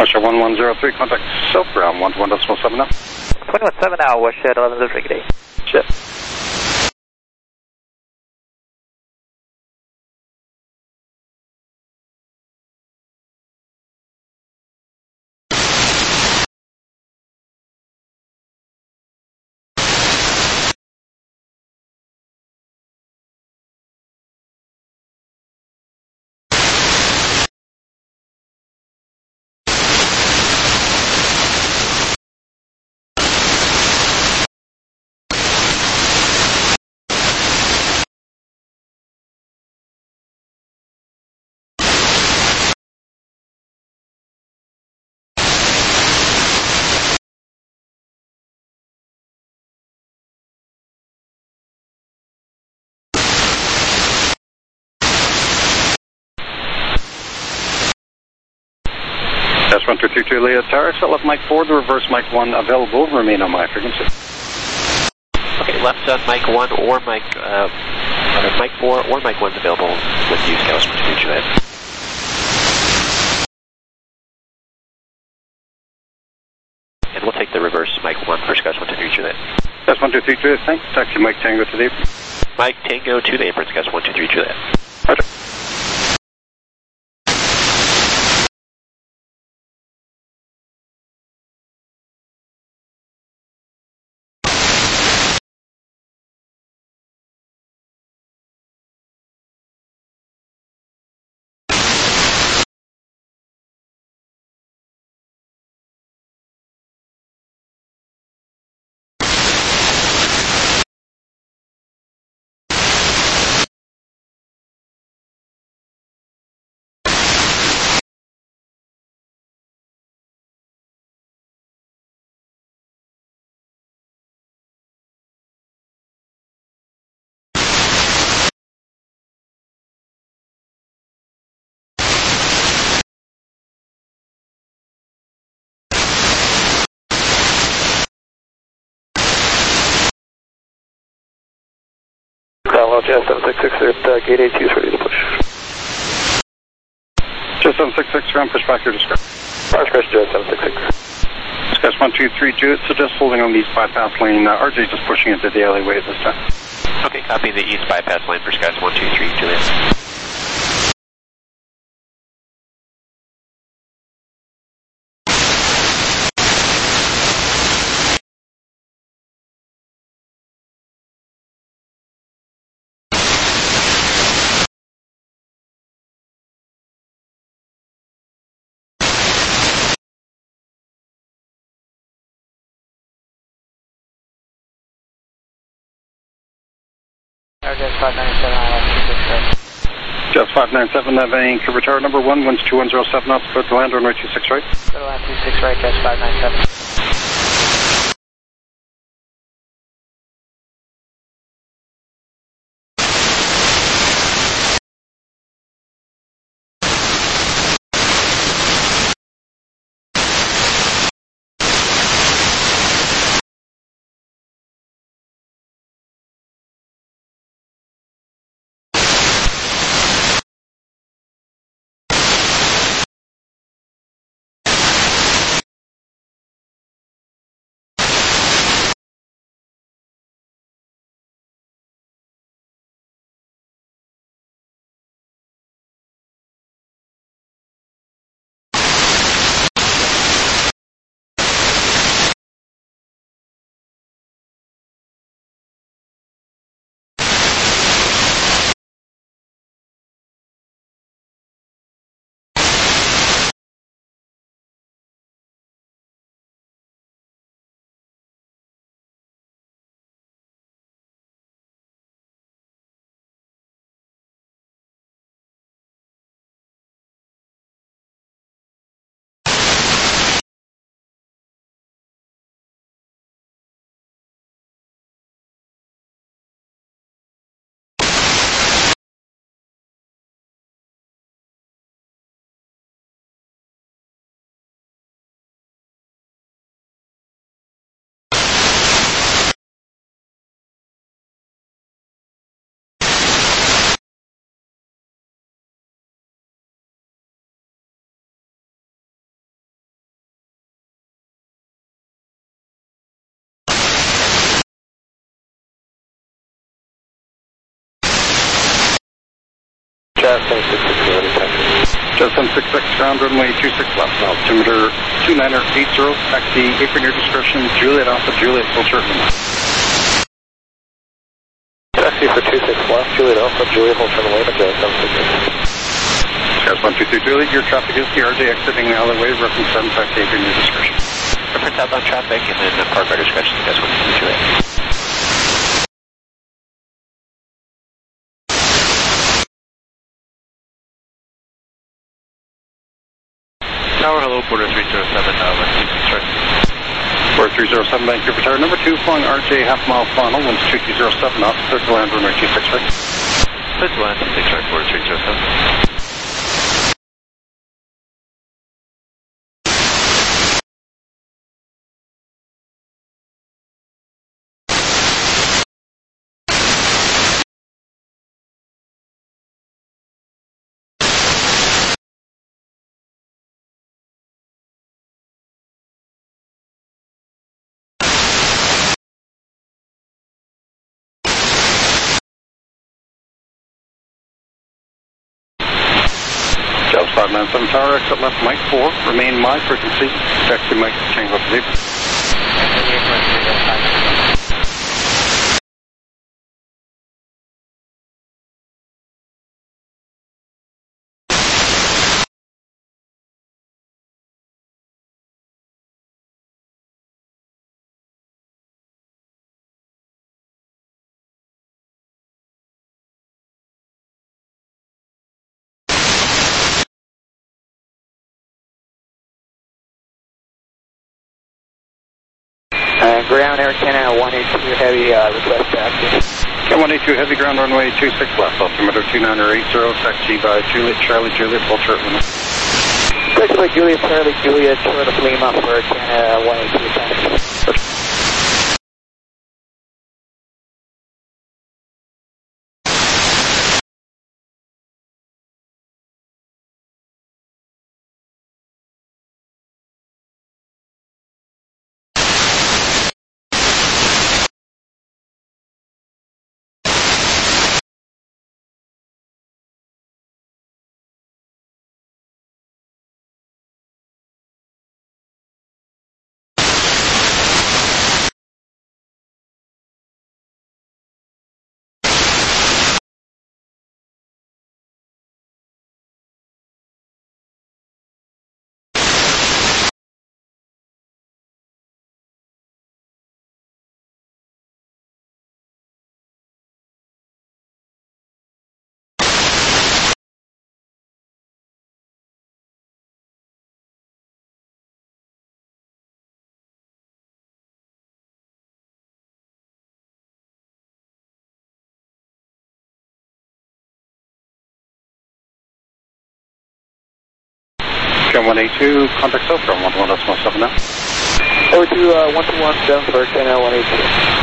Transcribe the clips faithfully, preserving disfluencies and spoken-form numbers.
Russia one one zero three, contact Silk ground one one decimal seven now. one one seven now, Westshed eleven zero three, good day. Shit. one two three two Leah Tower, set left Mike four, the reverse Mike one available, remain on my frequency. Okay, left uh, Mike one or Mike, uh, Mike four or Mike one's available with you, Scouts one two three Juliet. And we'll take the reverse Mike one for Scouts one two three Juliet. Scouts one two three Juliet, thanks. Taxi Mike Tango to the apron. Mike Tango to the apron, Scouts one two three Juliet. Roger. Cromwell, Jet seven six six at uh, gate A two is ready to push. Jet seven six six, ground push back your discretion. Fire discretion, Jet seven six six. Scouts one two three Juliet, suggest holding on the east bypass lane, uh, R J just pushing into the alleyway this time. Okay, copy the east bypass lane for Scouts one two three Juliet. Just five nine seven, I have two six right. Just five nine seven, uh, Vancouver Tower number one, winds two one zero seven knots, go to land runway two six right. Go to land two six right, just five nine seven. Jazz seven six six, Juliet taxi. Jazz seven six six, ground runway two six left, altimeter two niner eight zero, taxi apron your discretion, Juliet Alpha, Juliet, full short limit. Taxi for two six left, Juliet Alpha, Juliet, hold turn away, Jazz seven six six. Jazz one two three, Juliet, your traffic is the R J exiting the alleyway, reference seven, taxi apron your discretion. Reference outbound traffic, and then uh, park our discretion, Jazz one two three, Juliet. Tower, hello, Porter three zero seven, uh, one two six right. Porter three zero seven, Vancouver Tower, number two, flying R J, half mile final, winds two two zero seven knots, clear to land runway two six right. Clear to land two six right, Porter three zero seven. Jazz five nine seven Tower, exit left, Mike four, remain my frequency, taxi Mike Tango Zebra. Uh, ground Air Canada one eight two Heavy, uh, request taxi. K one eight two Heavy, ground runway two six left, altimeter two niner eight zero, taxi by Juliet, Charlie, Juliet, full short limit. Taxi by Juliet, Charlie, Juliet, short of Lima for Canada one eight two taxi. K one eight two, contact cell from one one decimal seven now. Over to uh, one two one seven for Canada one eight two.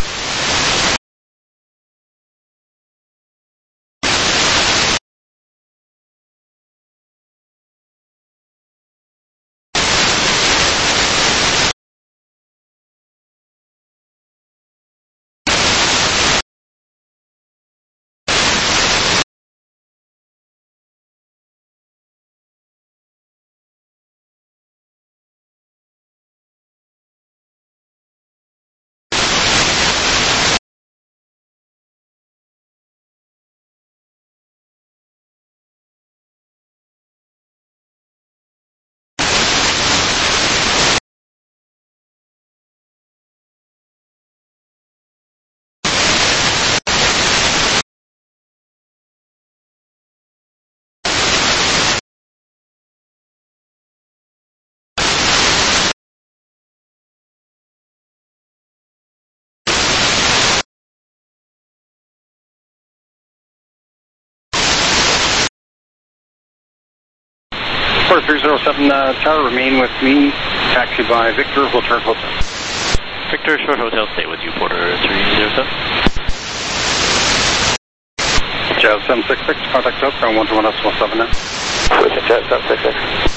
Porter three zero seven uh, Tower, remain with me, taxi by Victor, Hotel Hotel. Victor, short hotel, stay with you, Porter three zero seven. Jazz seven six six, contact up, ground one two one decimal seven now. Switching Jazz seven six six.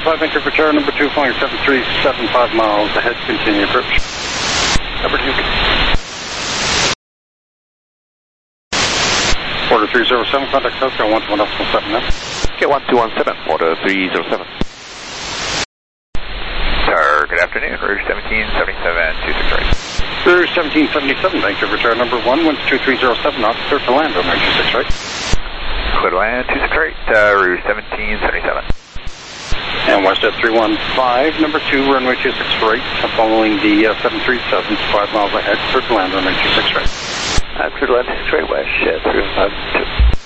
five, thank you for tower number two, flying seven three seven five miles ahead, continue approach. Number two. Order three zero seven, contact SoCal one two one decimal seven now. Okay, one two one seven, order three zero seven. Sir, good afternoon, Rouge seventeen seventy-seven, two six right. Rouge seventeen seventy-seven, thank you for tower number one, wind two three zero seven knots, clear to land on two six right. Clear to land, two six right, uh, Rouge seventeen seventy-seven. And WestJet three one five, number two, runway two six right, following the uh, seven three seven, five miles ahead, clear to land on two six right. Uh, clear to land, two six right, WestJet three one five two.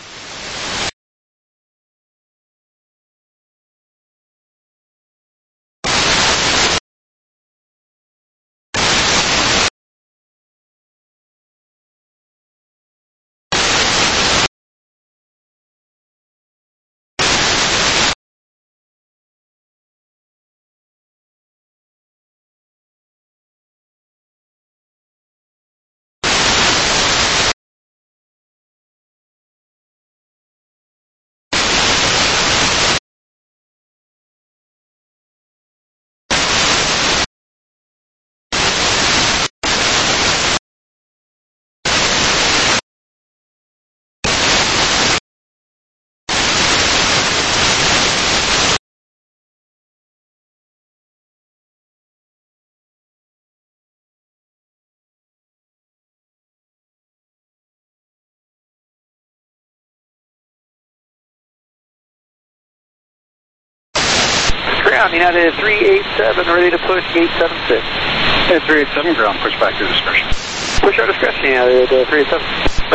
Ground, United three eight seven, ready to push eight seven six. And three eight seven, ground, push back to discretion. Push our discretion, United uh, three eight seven.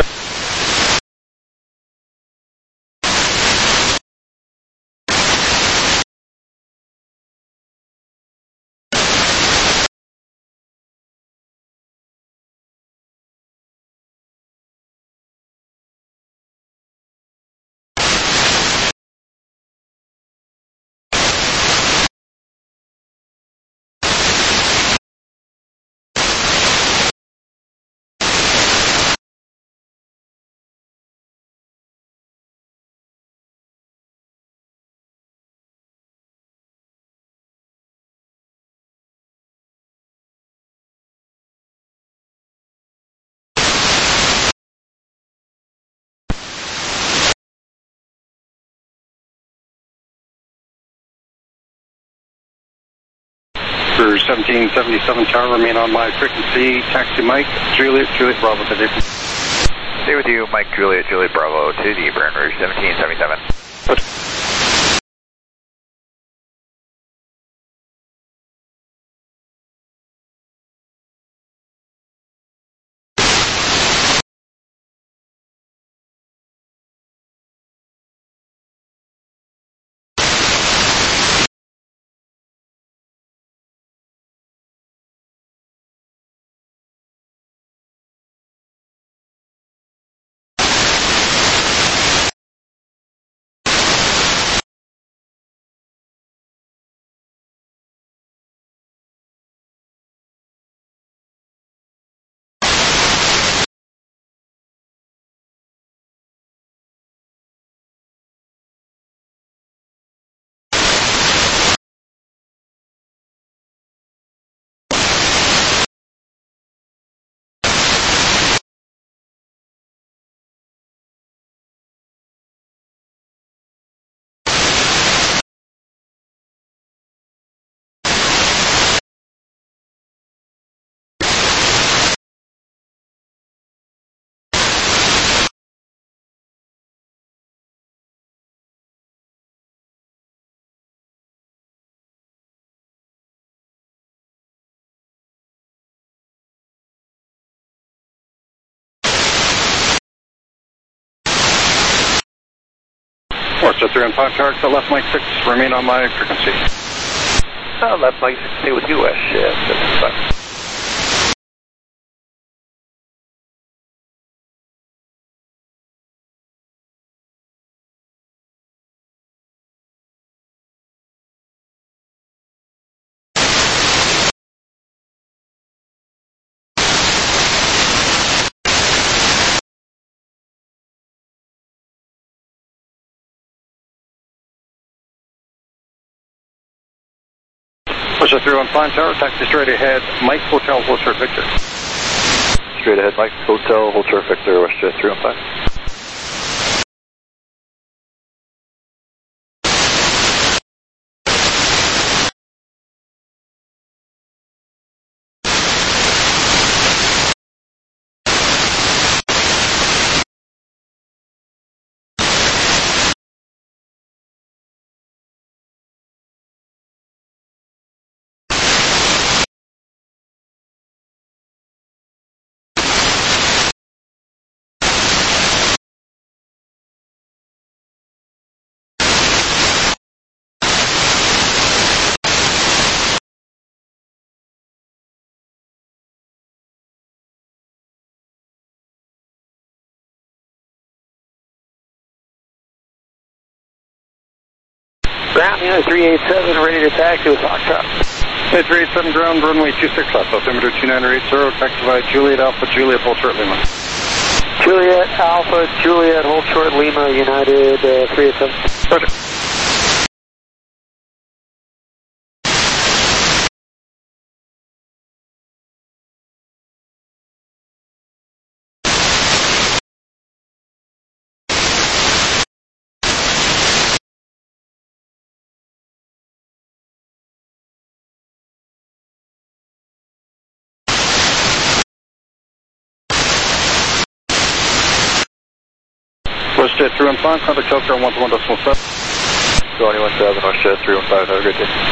Rouge seventeen seventy-seven, tower, remain on my frequency, taxi Mike, Juliet, Juliet Bravo to the... Stay with you, Mike Juliet, Juliet Bravo to the Brand Rouge seventeen seventy-seven. WestJet three one five, tower to left Mike six, remain on my frequency. Uh, left Mike six, stay with you, WestJet. Westjet three one five Tower, taxi straight ahead, Mike Hotel, hold short Victor. Straight ahead, Mike Hotel, hold short Victor, Westjet three one five. Ground unit three eight seven, ready to taxi with Foxtrot. Hey, three eight seven ground, runway two six left, altimeter two nine eight zero, taxi by Juliet Alpha, Juliet, hold short Lima. Juliet Alpha, Juliet, hold short Lima, United uh, three eight seven. Roger. Westjet three one five, contact Telstar one one decimal seven. twenty one seven, Westjet three one five, have a great day.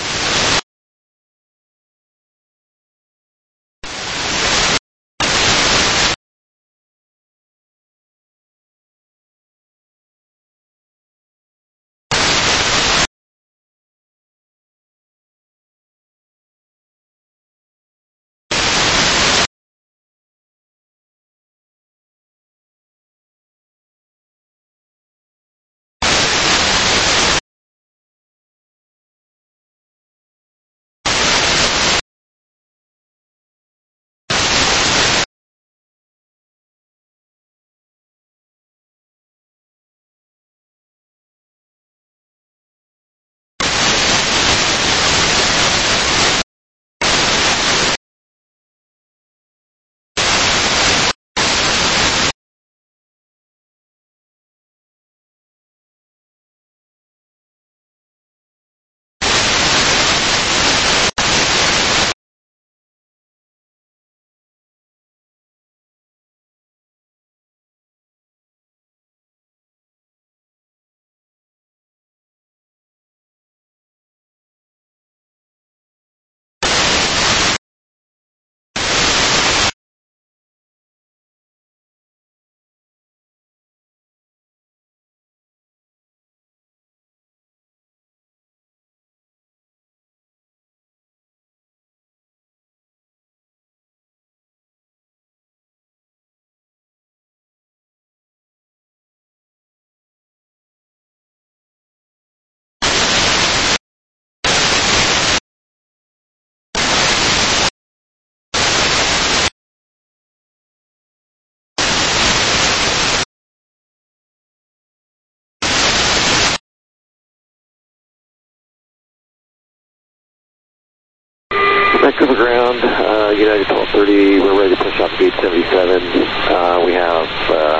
Vancouver ground, uh, United twelve thirty, we're ready to push off gate seventy-seven. Uh, we have, uh,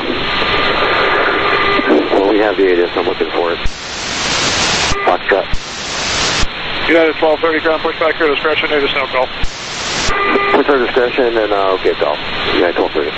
well, we have the A D I S, I'm looking for it. Foxtrot. United twelve thirty, ground push back here, discretion, need a snow call. Push our discretion and, uh, okay, call. United twelve thirty.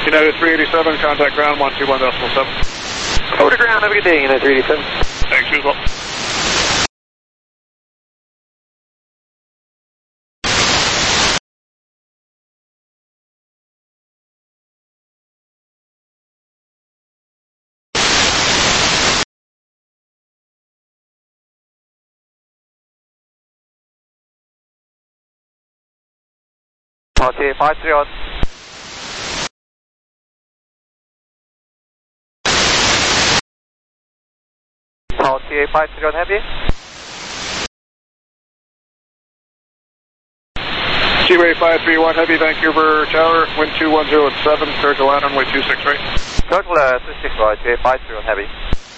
United three eighty-seven, contact ground one two one decimal seven. Over to ground, have a good day, United three eighty-seven. Thanks, you as well. Party five three one. Party five three one heavy. Seaway five three one heavy, Vancouver Tower, wind two one zero at seven, clear to land runway two six right. Total uh, two six right, five three one heavy.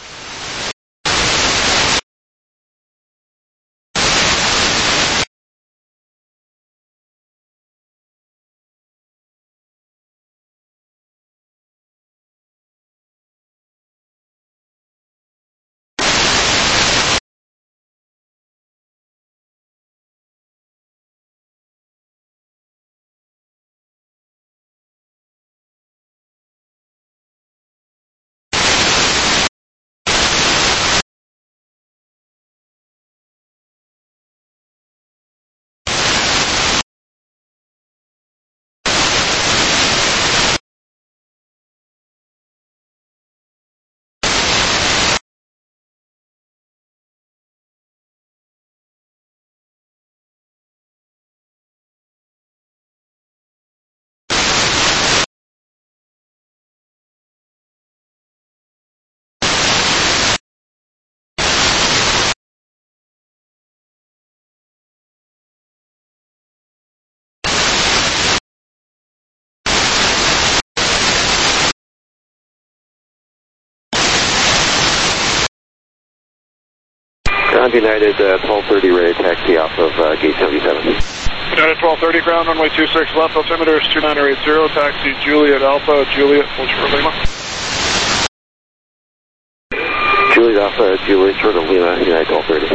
Ground United uh, twelve thirty, ready to taxi off of uh, gate seventy-seven. United twelve thirty, ground runway two six left, altimeter is two nine eight zero, taxi Juliet Alpha, Juliet, Ultra Lima. Juliet Alpha, Juliet, short of Lima, United twelve thirty.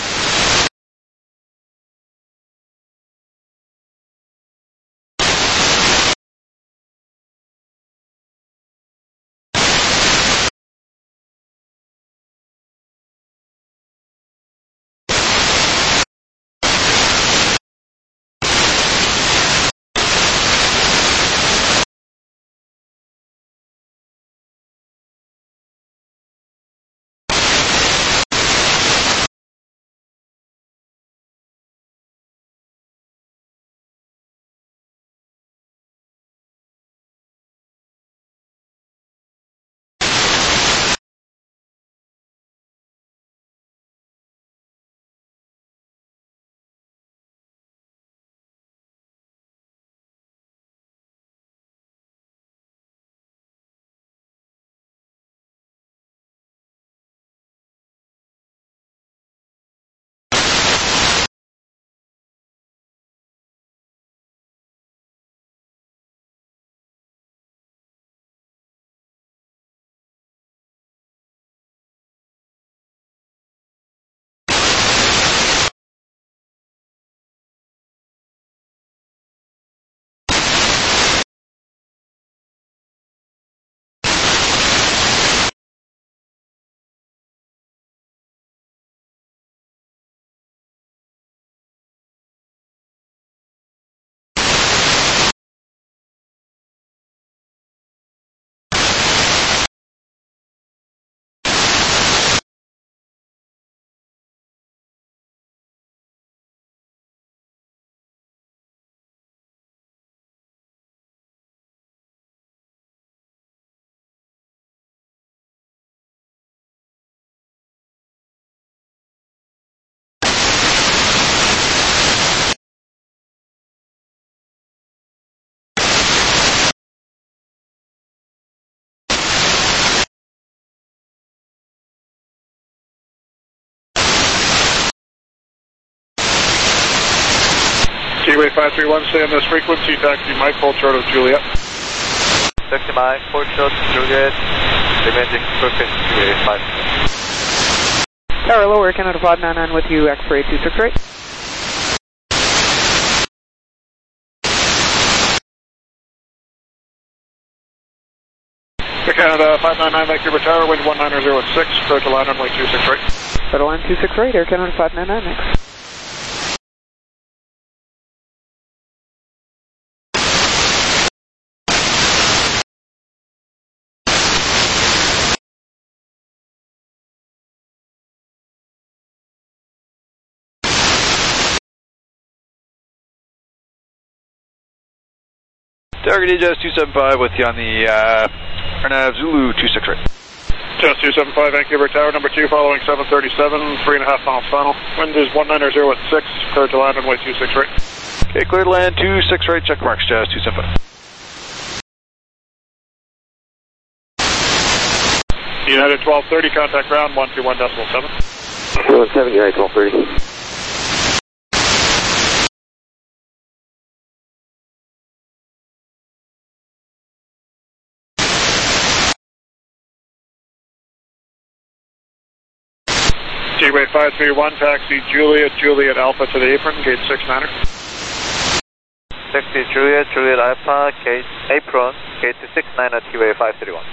Seaway five three one, stay on this frequency, taxi Mike, hold short of Juliet. Taxi Mike, hold short of Juliet, demanding perfect Seaway five. Tower lower, Canada five nine nine with you, X-ray two six eight. Canada five nine nine, Vancouver Tower, wind one nine zero at six, clear to line runway two six right. Clear to line two six right, Air Canada five nine nine next. Target Jazz two seven five with you on the uh, Arnav Zulu two six right. Jazz two seven five, Vancouver Tower, number two, following seven thirty-seven, three and a half miles final. Wind is one nine zero at six, clear to land runway two six right. Okay, clear to land two six right, check marks, Jazz two seven five. United twelve thirty, contact ground one two one decimal seven. two one seven, United twelve thirty. Gateway five three one, taxi Juliet, Juliet Alpha to the apron, gate six niner. Taxi Juliet, Juliet Alpha, gate apron, gate six niner, T-Way five three one.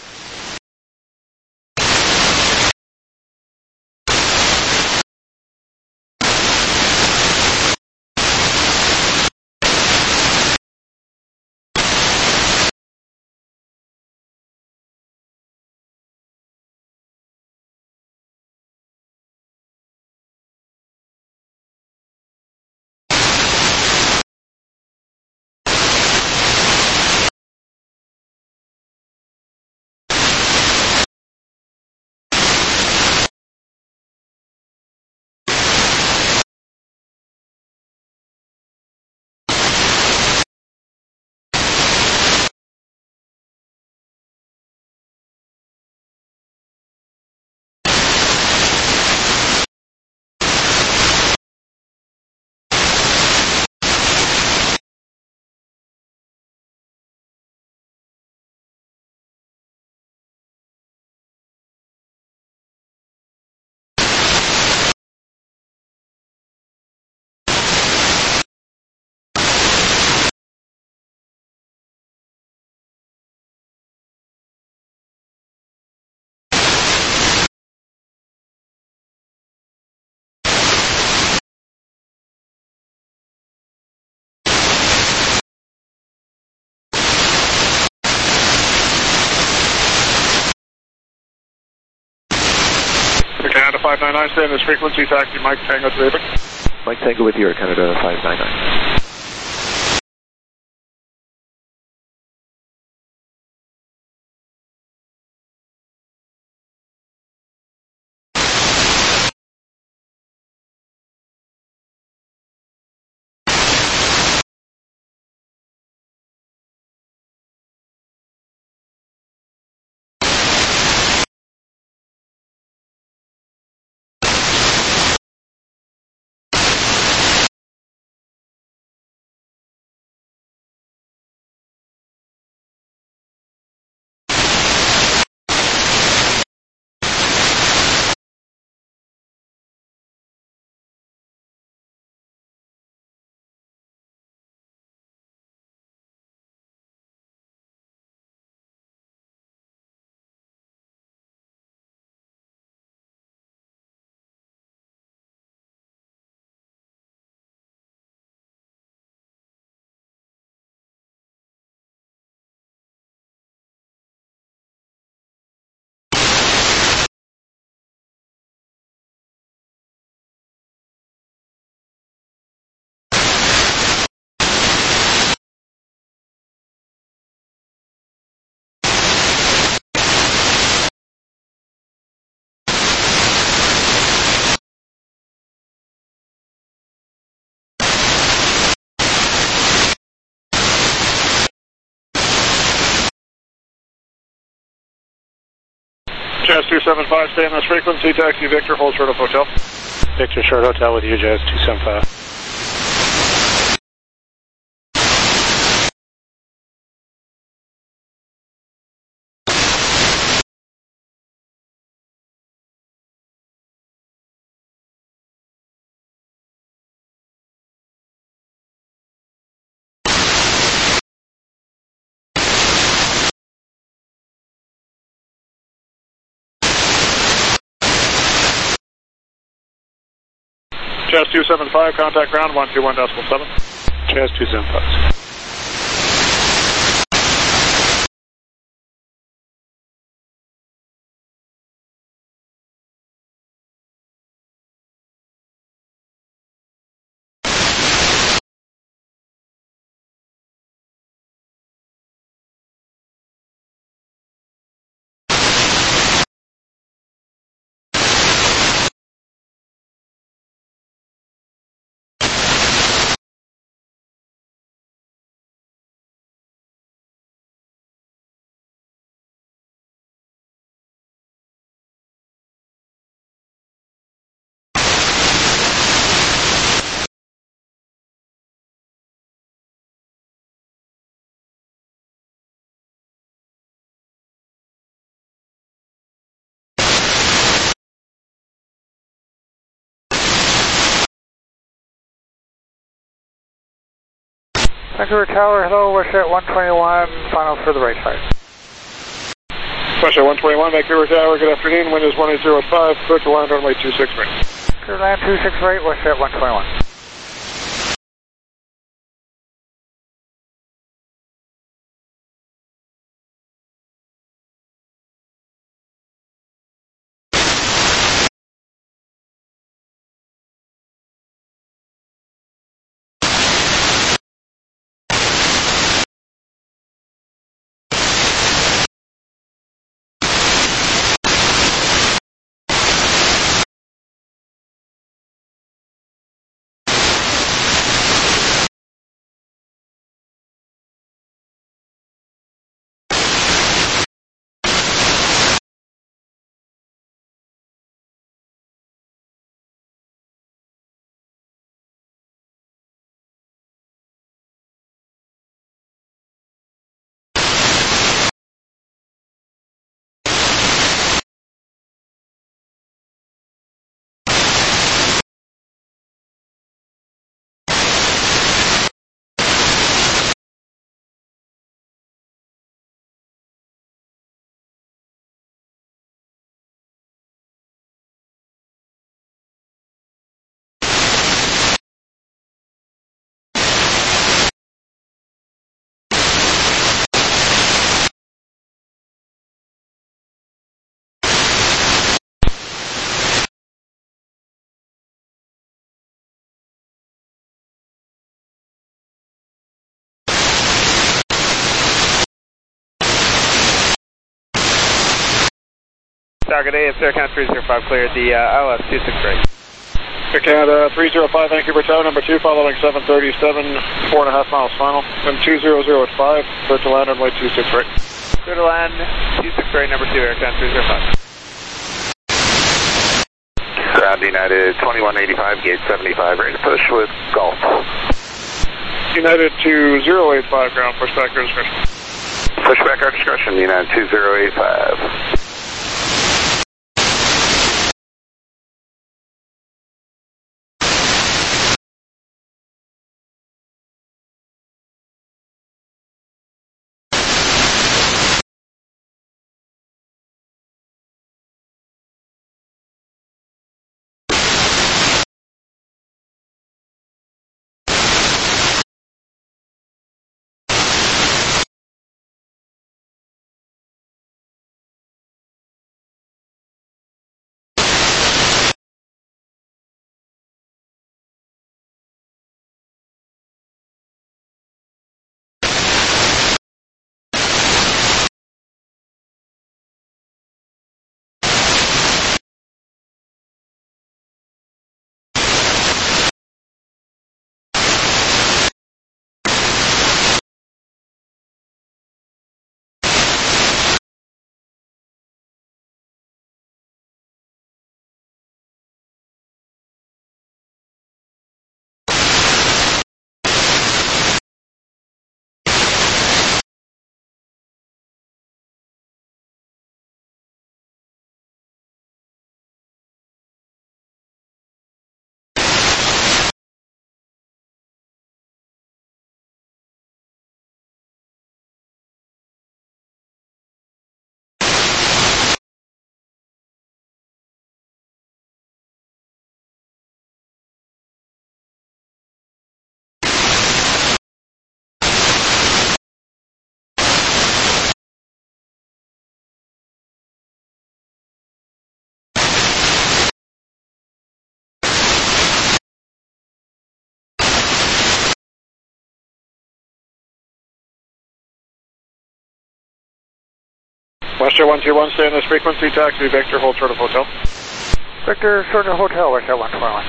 Canada five nine nine, stay in this frequency, taxi Mike Tango to the apron. Mike Tango with you, Air Canada five nine nine. Jazz two seven five, stay in this frequency, taxi Victor, hold short of hotel. Victor, short hotel with you, Jazz two seven five. Chaz two seven five, contact ground one two one decimal seven. Chaz two seven five. Vancouver Tower, hello, WestJet one twenty-one, final for the right side. WestJet one twenty-one, Vancouver Tower, good afternoon, wind is one eight zero five, clear to land runway two six right. Clear to land two six right, WestJet one twenty-one. Tower, good day, it's Air Canada three zero five, cleared the uh, I L S two six right. Air Canada three zero five, Vancouver Tower, number two, following seven thirty-seven, four and a half miles final. Wind two zero zero at five, clear to land runway two six right. Clear to land two six right, number two, Air Canada three zero five. Ground United twenty-one eighty-five, gate seventy-five, ready to push with Golf. United two zero eight five, ground, push back your discretion. Push back our discretion, United two zero eight five. Western one two one, stay on this frequency, taxi Victor, hold short of hotel. Victor, short of hotel, Western one two one.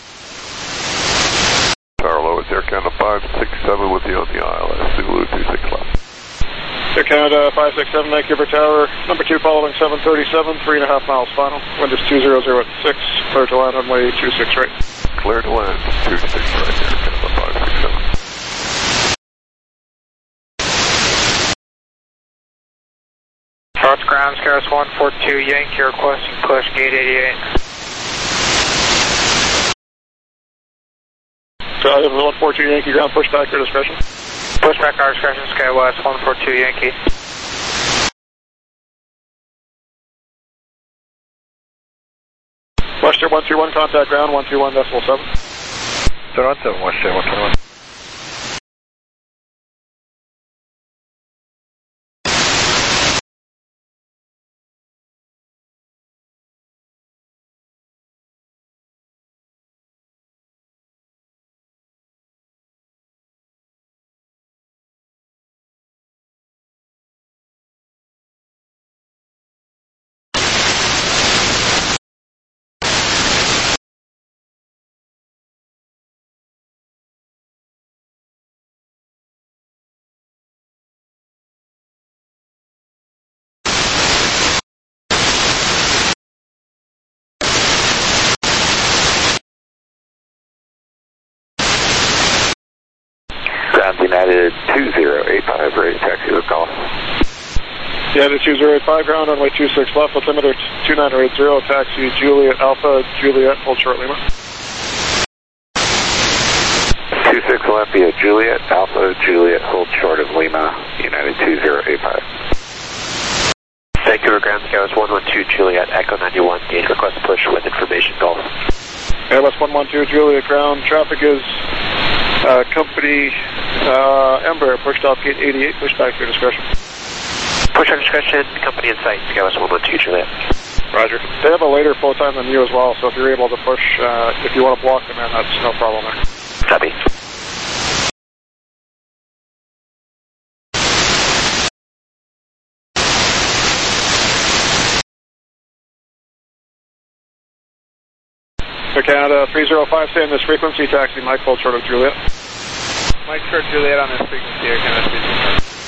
Tower low, it's Air Canada five six seven with you on the I L S, Zulu two six left. Air Canada five six seven, Vancouver Tower, number two following seven thirty-seven, three and a half miles final. Wind is two zero zero at six, clear to land runway two six right. Clear to land, two six right, Air Canada five six seven. Charles ground, Scarce one four two, Yankee requesting push gate eighty-eight. So I have one four two Yankee ground, push back your discretion. Push back our discretion, SkyWest one four two Yankee. Western one two one, contact ground, one two one decimal seven. zero one seven, Western one two one. Ground United two zero eight five, ready to taxi with call. United two zero eight five, ground runway two six left, altimeter two nine eight zero, taxi Juliet Alpha, Juliet, hold short Lima. two six Olympia, Juliet, Alpha, Juliet, hold short of Lima, United two zero eight five. Vancouver ground, Skywards one one two, Juliet, Echo ninety-one, gate request push with information Golf. Airbus one one two, Juliet ground, traffic is uh, company uh, Embraer, pushed off gate eighty-eight, push back to your discretion. Push on discretion, company in sight, Skywards one one two, Juliet. Roger. They have a later flow time than you as well, so if you're able to push, uh, if you want to block them in, that's no problem there. Copy. Air Canada three zero five, stay on this frequency, taxi Mike, hold short of Juliet. Mike short Juliet on this frequency, Air Canada three zero five.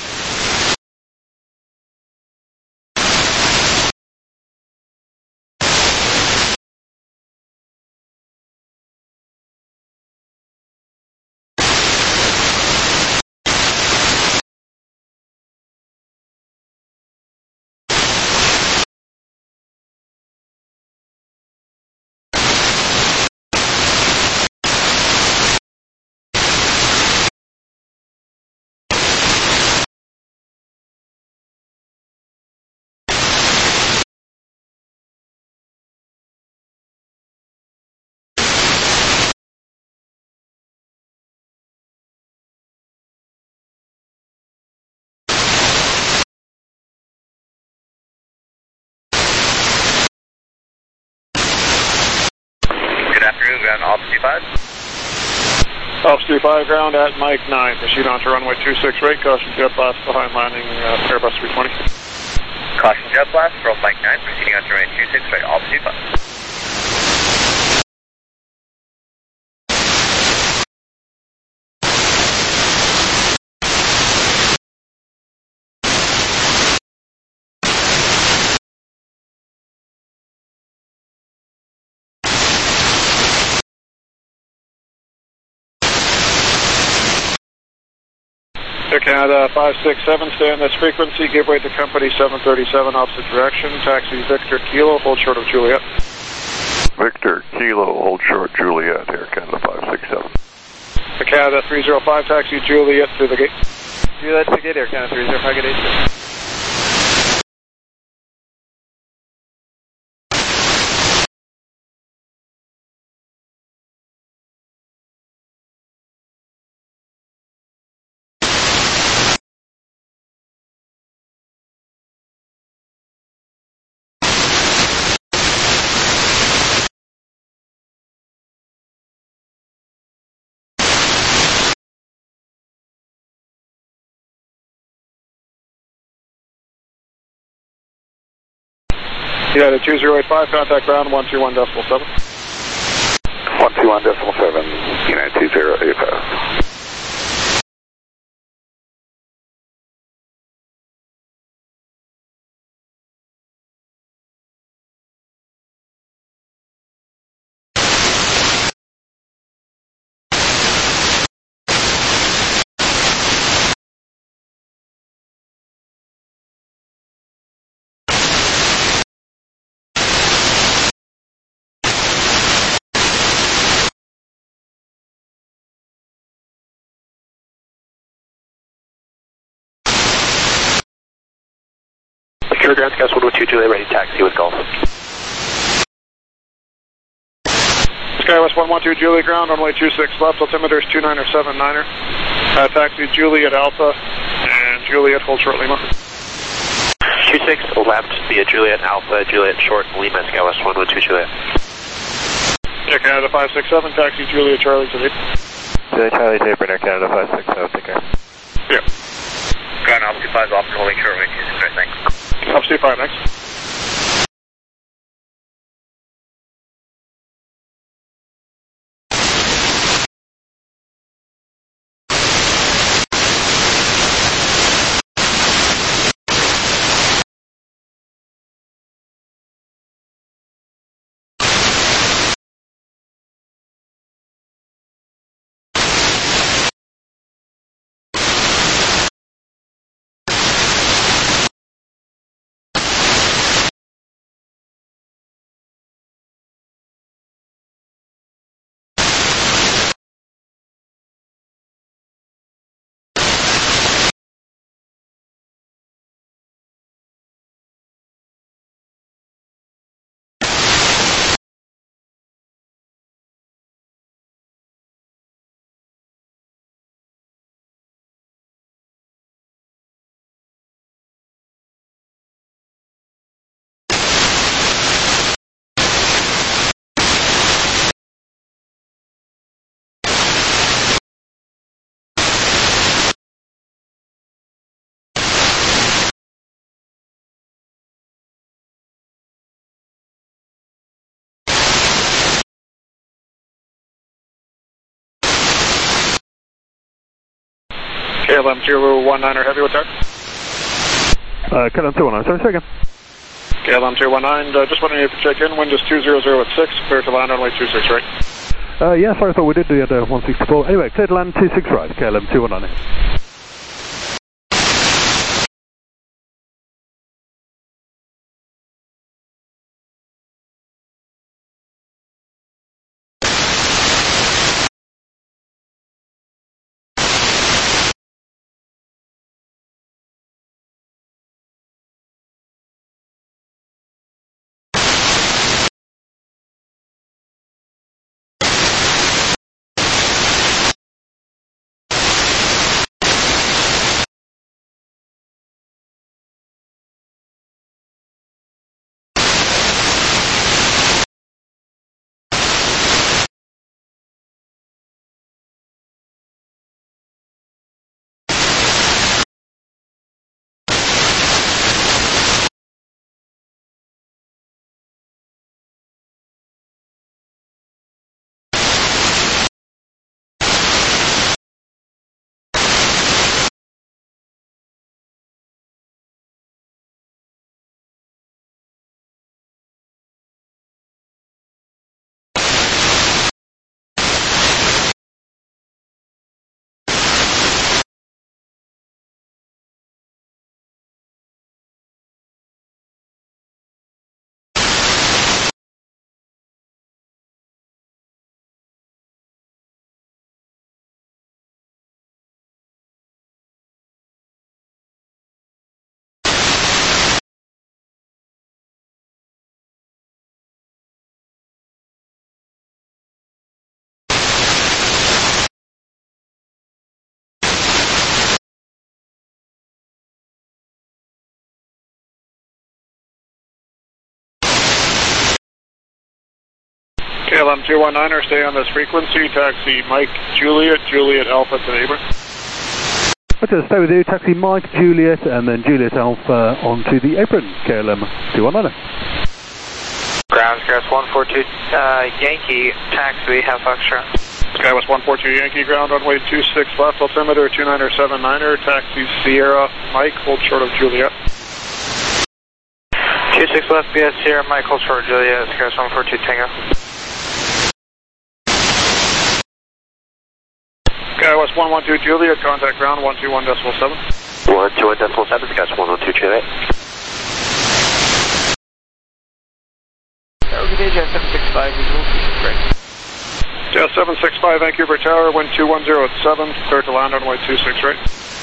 Ground Altitude five. Altitude five, ground at Mike nine. Proceed on to runway two six right. Caution jet blast behind landing uh, Airbus three twenty. Caution jet blast from Mike nine. Proceeding on to runway two six right. Altitude five. Air Canada five six seven, stay on this frequency, give way to company seven thirty-seven, opposite direction, taxi Victor Kilo, hold short of Juliet. Victor Kilo, hold short Juliet, Air Canada five six seven. Air Canada three zero five, taxi Juliet through the gate. Juliet to the gate, Air Canada three zero five, gate eight six. United two zero eight five, contact ground one two one decimal seven. one two one decimal seven, United two zero eight five. Secure ground, Scouts one one two Juliet, ready to taxi with Golf. Skywest one one two Juliet ground, runway two six left, altimeter is two niner seven niner. Uh, taxi Juliet Alpha and Juliet, hold short Lima. two six left via Juliet Alpha, Juliet short Lima, Skywest one one two Juliet. Air Canada five six seven, taxi Juliet Charlie to the Juliet Charlie to Air Canada five six seven, take care. Yeah. Ground altitude five off, holding short range, thanks. Altitude five, next. K L M two one niner heavy, what's that? Uh, K L M two one nine, sorry, say again. K L M two one nine, uh, just wondering if you check in, wind is two zero zero at six, clear to land runway two six right. Uh, yeah, sorry, I thought we did the other one sixty-four. Anyway, clear to land two six right, K L M two one nine. K L M two one niner, stay on this frequency, taxi Mike Juliet, Juliet Alpha to neighbor. Okay, stay with you, taxi Mike Juliet, and then Juliet Alpha onto the apron, K L M two one niner. Ground, Skywest one four two uh, Yankee, taxi, half Foxtrot. Skywest one four two Yankee, ground runway two six left, altimeter two niner seven niner, taxi Sierra, Mike, hold short of Juliet. two six left, B S Sierra, Mike, hold short of Juliet, Skywest one four two Tango. Skywest one one two Juliet, contact ground one two one decimal seven. one two one decimal seven, Skywest one one two Juliet. Jet seven six five, visual, great. Jet seven six five, Vancouver Tower, wind two one zero at seven, clear to land on runway two six right.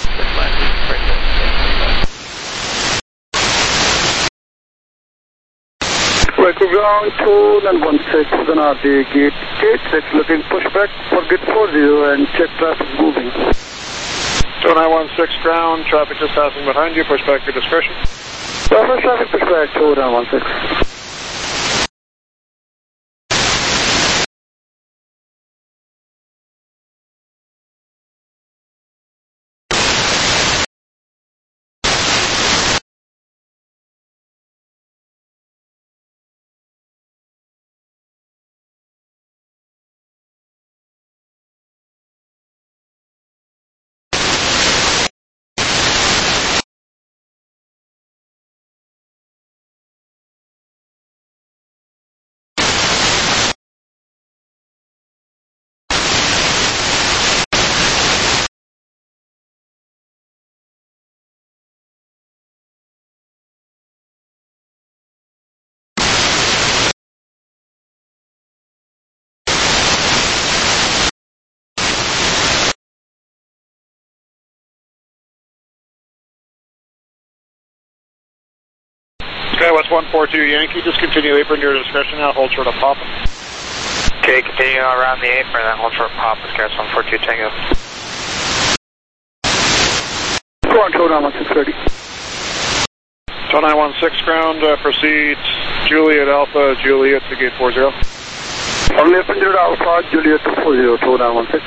Vancouver ground two and one six, then R D A gate, gate six, looking pushback for gate four zero and check traffic moving. two nine one six ground, traffic just passing behind you, pushback your discretion. Traffic, traffic pushback, two nine one six. Skywest one four two Yankee, just continue apron your discretion now, hold short of Papa. Okay, continue around the apron, then hold short Papa, Skywest one four two Tango. Go on, two nine one six thirty. two nine one six ground, uh, proceed Juliet Alpha, Juliet to gate four zero. Only one hundred Alpha, Juliet to four zero, two nine one six.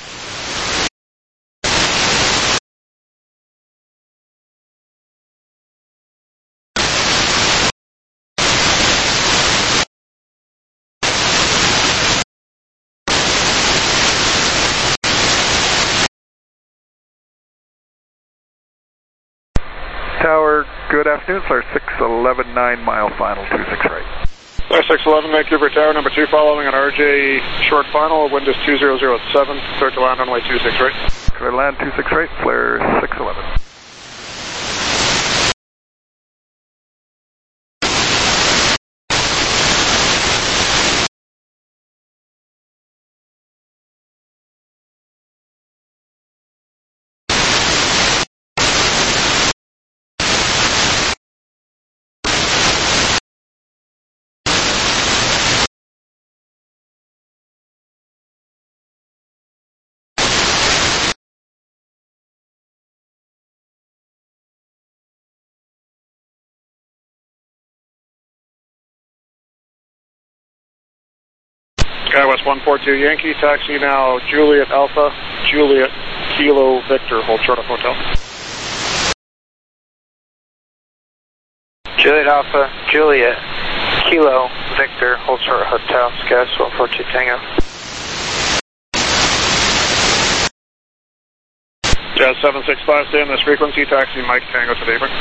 Tower, good afternoon, sir. six eleven nine mile final, two six right. six eleven Vancouver Tower, number two following an R J short final, wind is two zero zero at seven, clear to land on runway two six right. Clear to land two six right, flare six eleven. Skywest one four two Yankee, taxi now Juliet Alpha, Juliet Kilo Victor, hold short of hotel. Juliet Alpha, Juliet Kilo Victor, hold short hotel, Skywest one four two Tango. Jazz seven six five, stay on this frequency, taxi Mike Tango to the apron.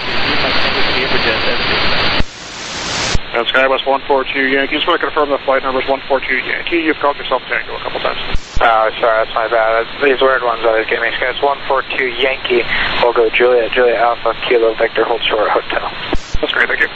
And Skywest one four two Yankee, just want to confirm the flight number is one four two Yankee. You've called yourself Tango a couple times. Oh, sorry, that's my bad. These weird ones always get me. Skywest one four two Yankee, we'll go Juliet, Juliet Alpha, Kilo Victor, hold short hotel. That's great, thank you.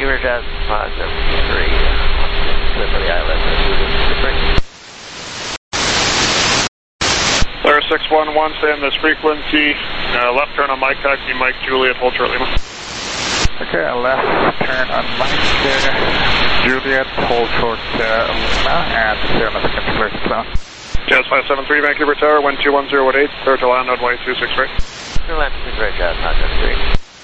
Vancouver Jazz five seven three. Clear for the island. Clear six one one, stay on this frequency. Uh, left turn on Mike, taxi Mike Juliet, hold short Lima. Okay, a left turn on Mike uh, Juliet, hold short uh, Lima, and stay on the second clear six one. Jazz five seven three, Vancouver Tower, one two one zero eight, clear to land on way two six right. Clear land two six right, Jazz five seven three.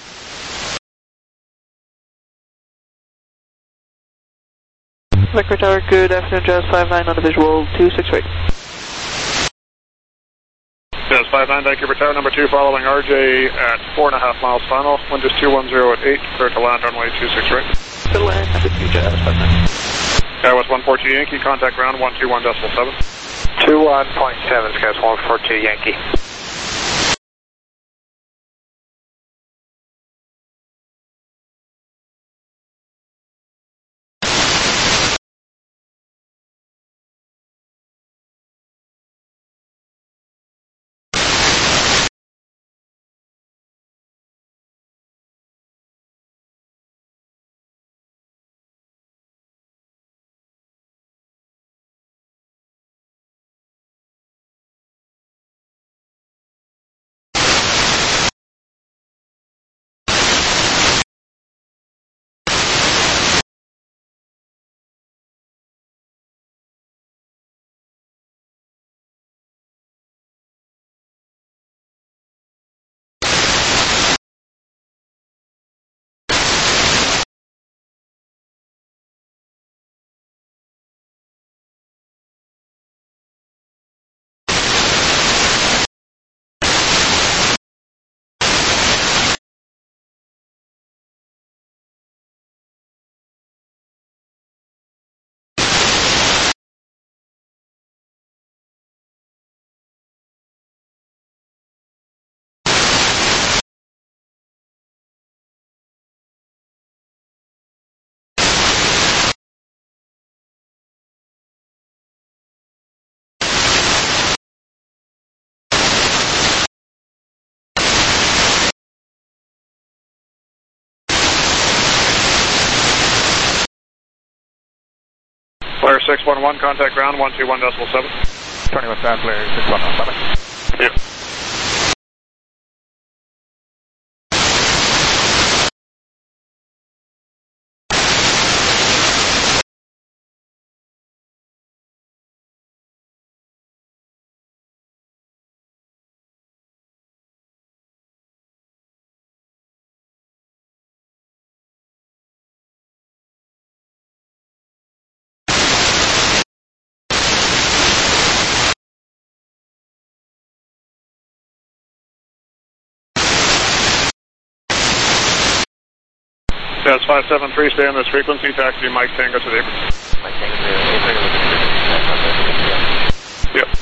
Vancouver Tower, good afternoon, Jazz five nine on the visual, two six right. Jazz five nine, Vancouver Tower, number two, following R J at four and a half miles final, wind is two one zero at eight, clear to land runway two six right. Clear land, number two, Jazz five nine. Skywest one four two Yankee, contact ground one two one decimal seven. two one point seven, Skywest one four two Yankee. Clear six one one, contact ground one two one decimal seven. Turning with that, clear six one one, bye-bye. Yep. Jazz five seven three, stay on this frequency, taxi Mike Tango to the apron. Mike Tango to the apron. Yep.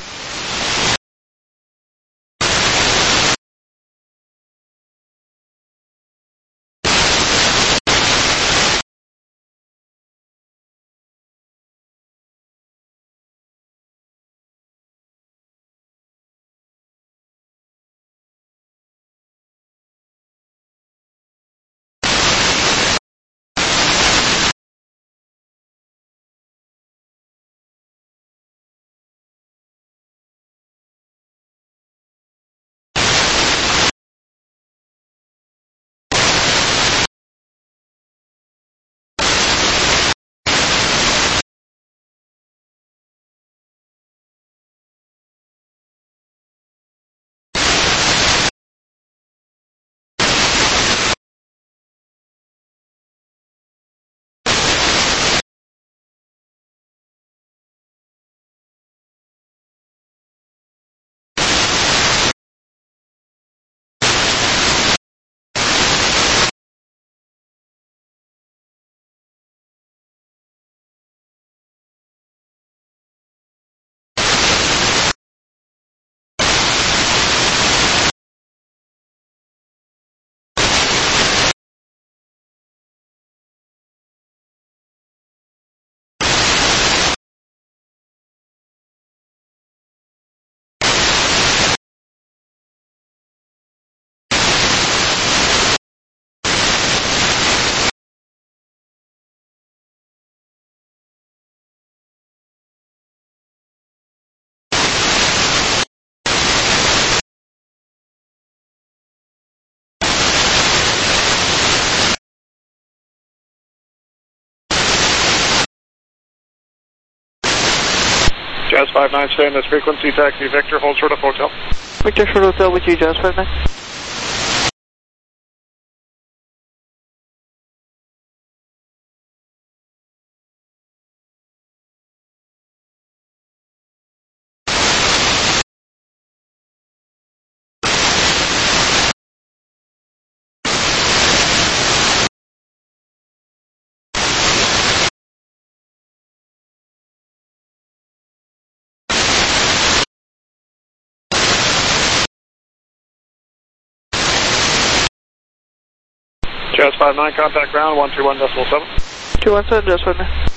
Jazz five nine, stay in this frequency, taxi Victor, hold short of hotel. Victor short hotel with you, Jazz five nine. Jazz five nine, contact ground, one two one decimal seven. two one seven, Jazz five nine.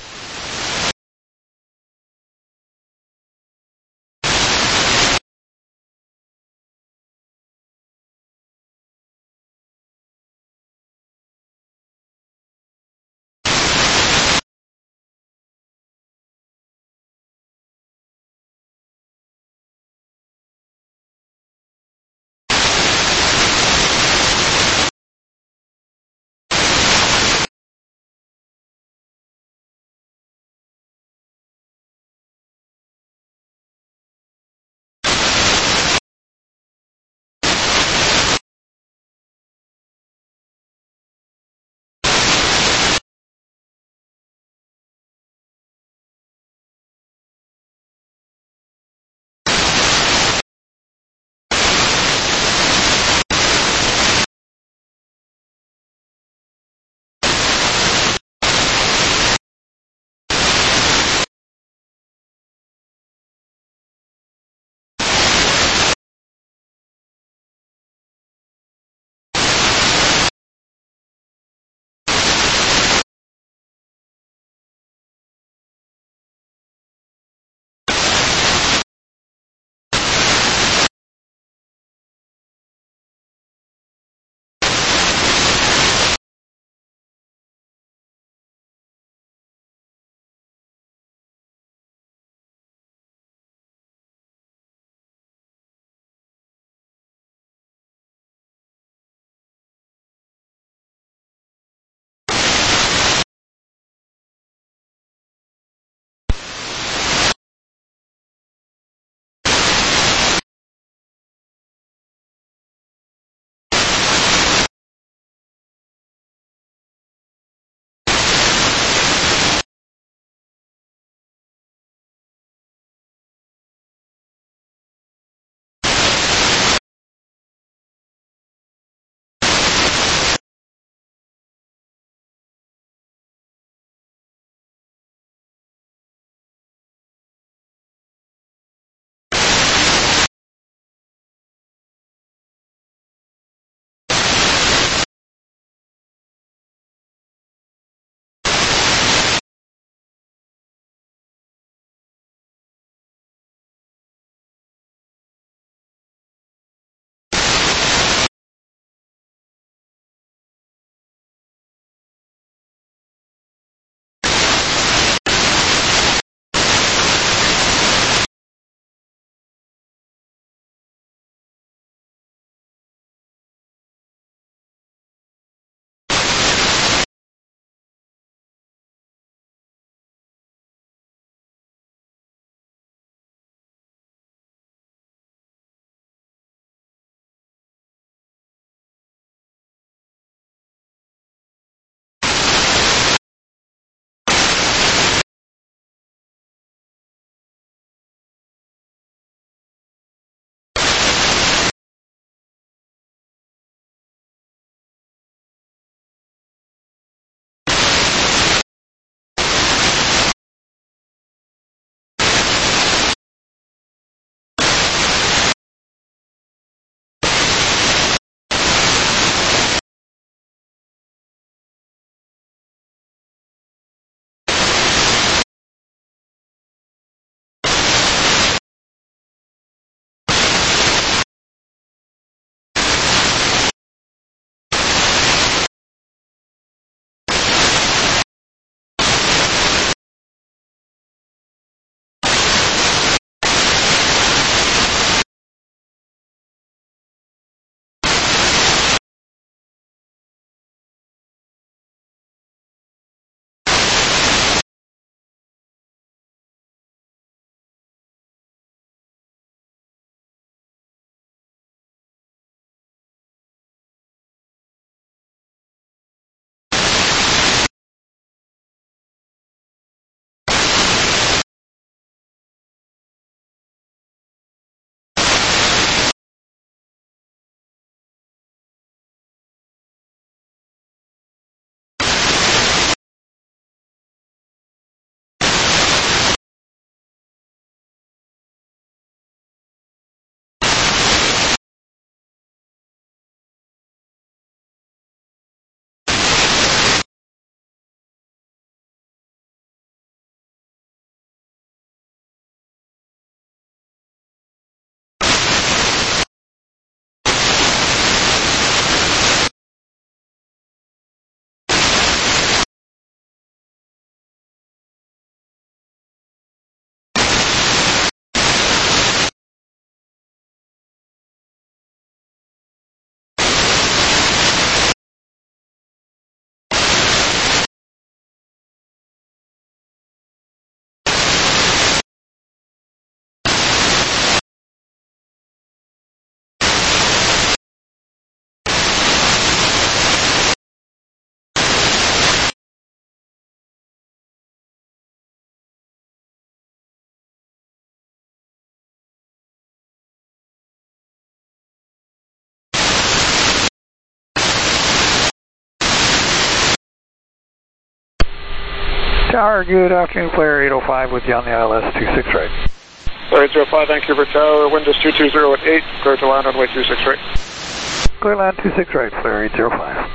Tower, good afternoon, Flare eight oh five with you on the I L S two six right. Flare eight oh five, Vancouver Tower, wind is two two zero at eight, clear to land runway two six right. Clear land two six right, Flare eight oh five.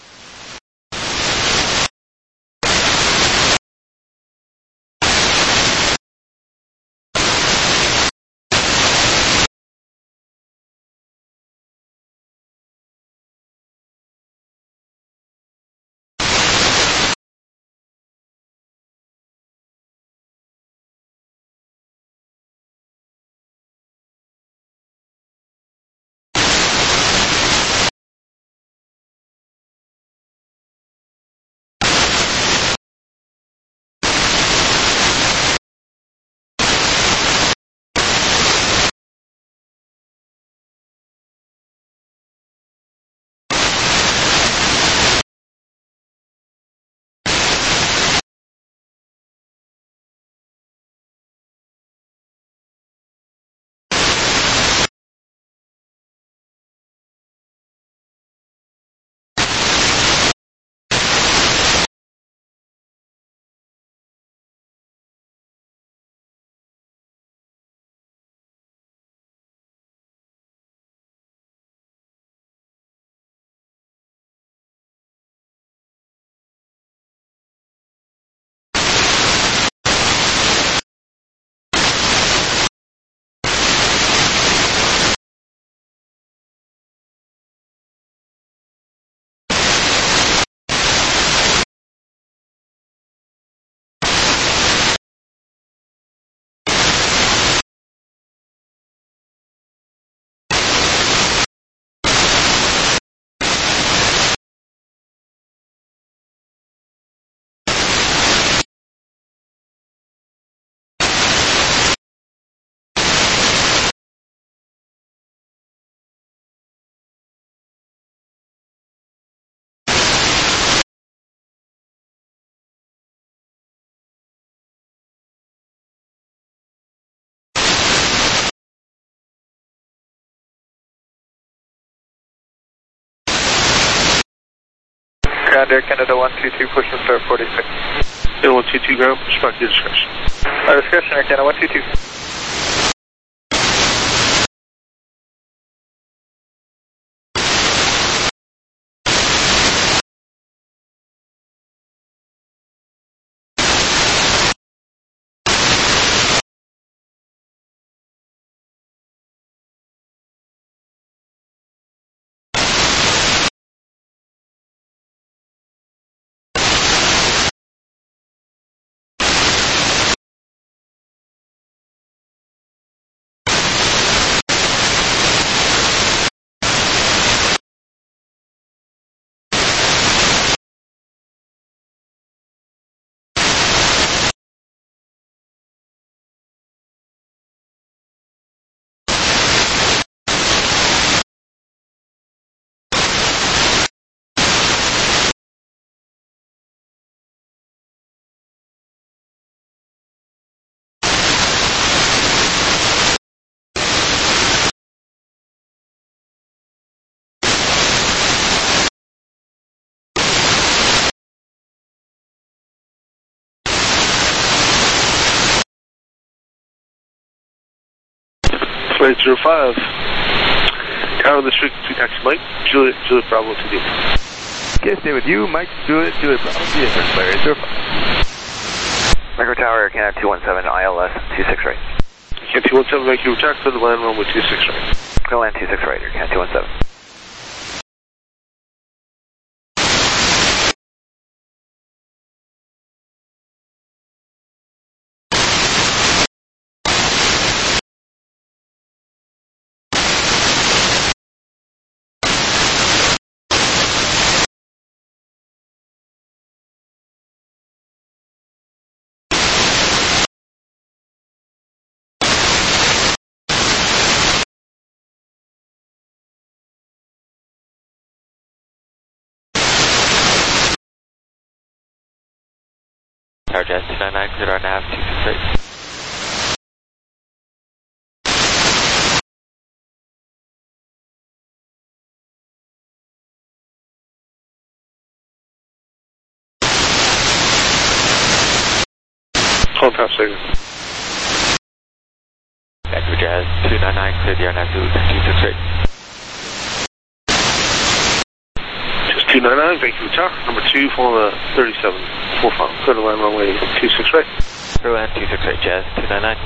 Ground Air Canada one two two, push and start forty-six. Air one two two, ground, push back to discretion. Uh, discretion, Air Canada one two two. Flight zero five, Tower District two taxi Mike, Juliet, Juliet Bravo to D. Okay, stay with you, Mike, Juliet, Juliet Bravo, D, Flare eight oh five. Micro Tower, Air Canada two one seven, I L S two six right. Air two one seven, Vancouver Taxi, clear the land runway two six right. Clear land two six right, Air Canada two one seven. Tower Jet two nine nine, cleared our nav two six right. Fantastic. Back to Jazz two nine nine, clear the airline Zulu two six eight. Just two nine nine, Vancouver Tower, number two, Formula thirty-seven, four five, clear to land runway two six right. Clear land two six eight, Jazz two nine nine.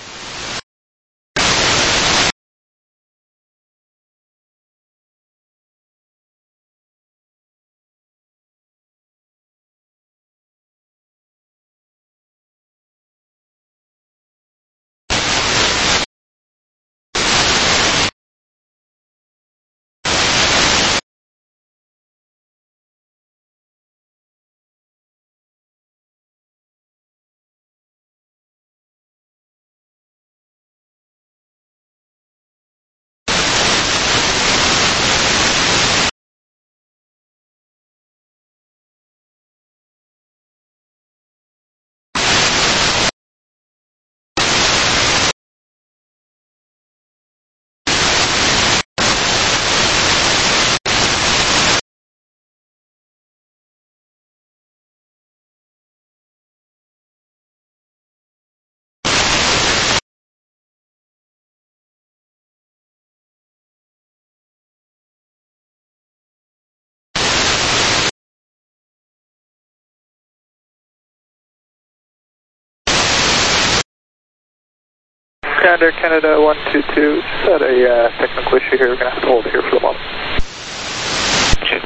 Commander Canada one two two, just had a uh, technical issue here. We're going to have to hold here for the moment. Okay.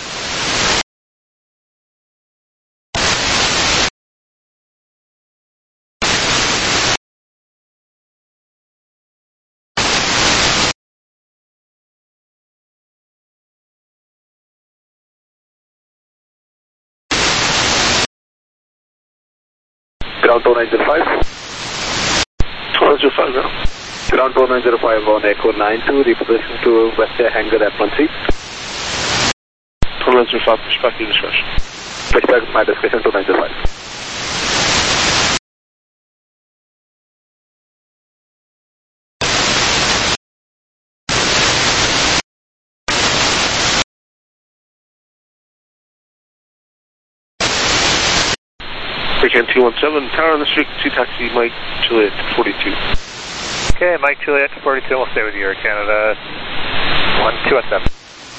Ground two nine zero five. two nine zero five now. Ground two nine zero five on Echo nine two, reposition to West Air Hangar F one three. two nine zero five, perspective discussion. Perspective, my discussion two nine zero five. Breakdown two one seven, tower on the street, two taxi, Mike Juliet forty-two. Okay, Mike Juliet forty-two, we'll stay with you, Air Canada one two one seven.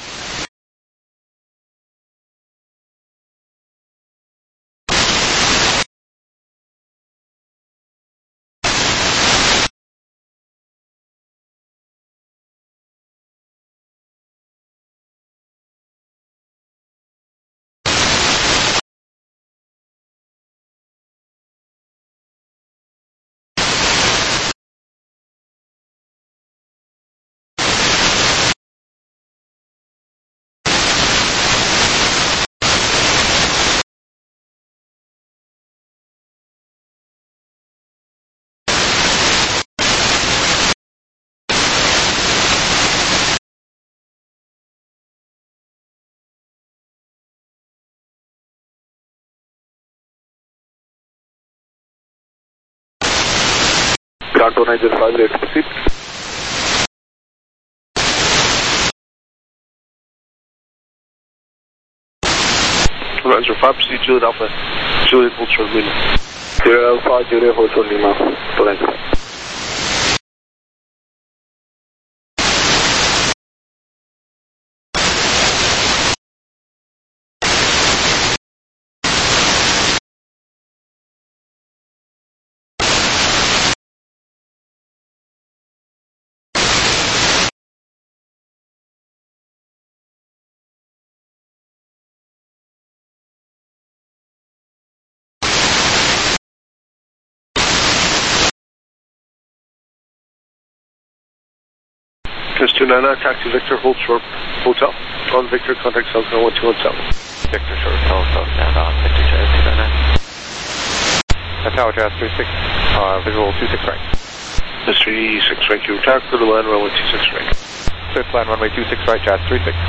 Ground two nine zero five, ready to proceed. two nine zero five, proceed Juliet Alpha, Juliet Hold Short Lima. Zero Alpha, Juliet Hold Short Lima, two nine zero five. two nine nine, taxi Victor, hold short, hotel. On Victor, contact Southbound one two one seven. Victor short, hold southbound on Victor Jazz two nine nine. That's Tower Jazz three six, uh, visual two six right. Mystery six right, you attack, clear to land runway two six right. Clear to land runway two six right, Jazz three six.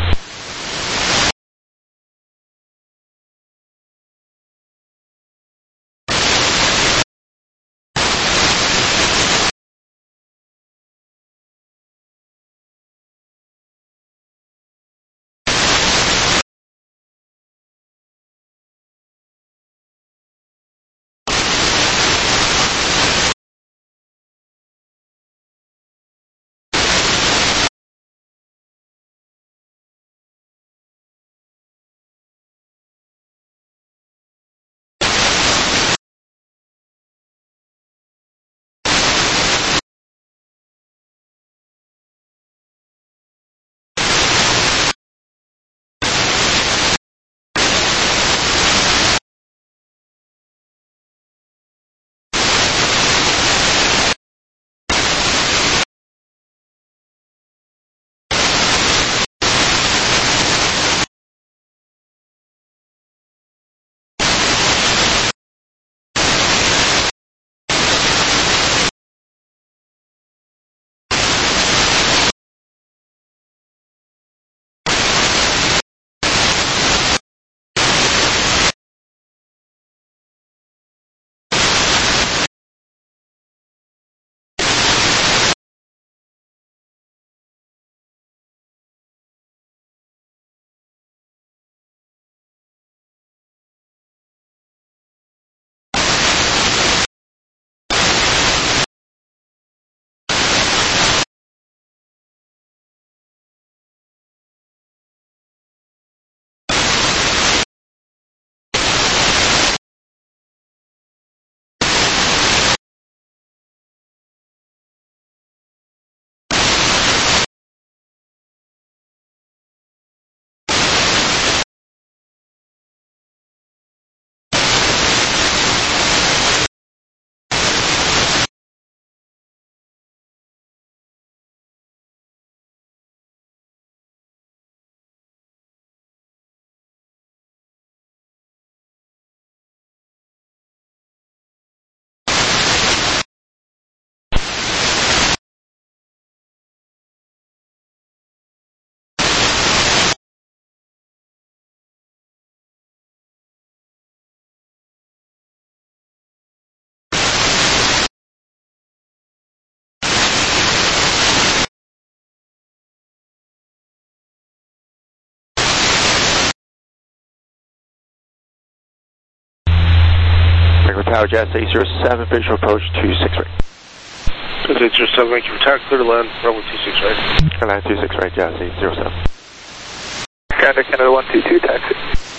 Tower, Jazz eight zero seven, visual approach two six right. Jazz eight zero seven, thank you for taxi, clear to land, runway two six right. Clear land two six right, Jazz eight zero seven. Canada, Canada one two two, taxi.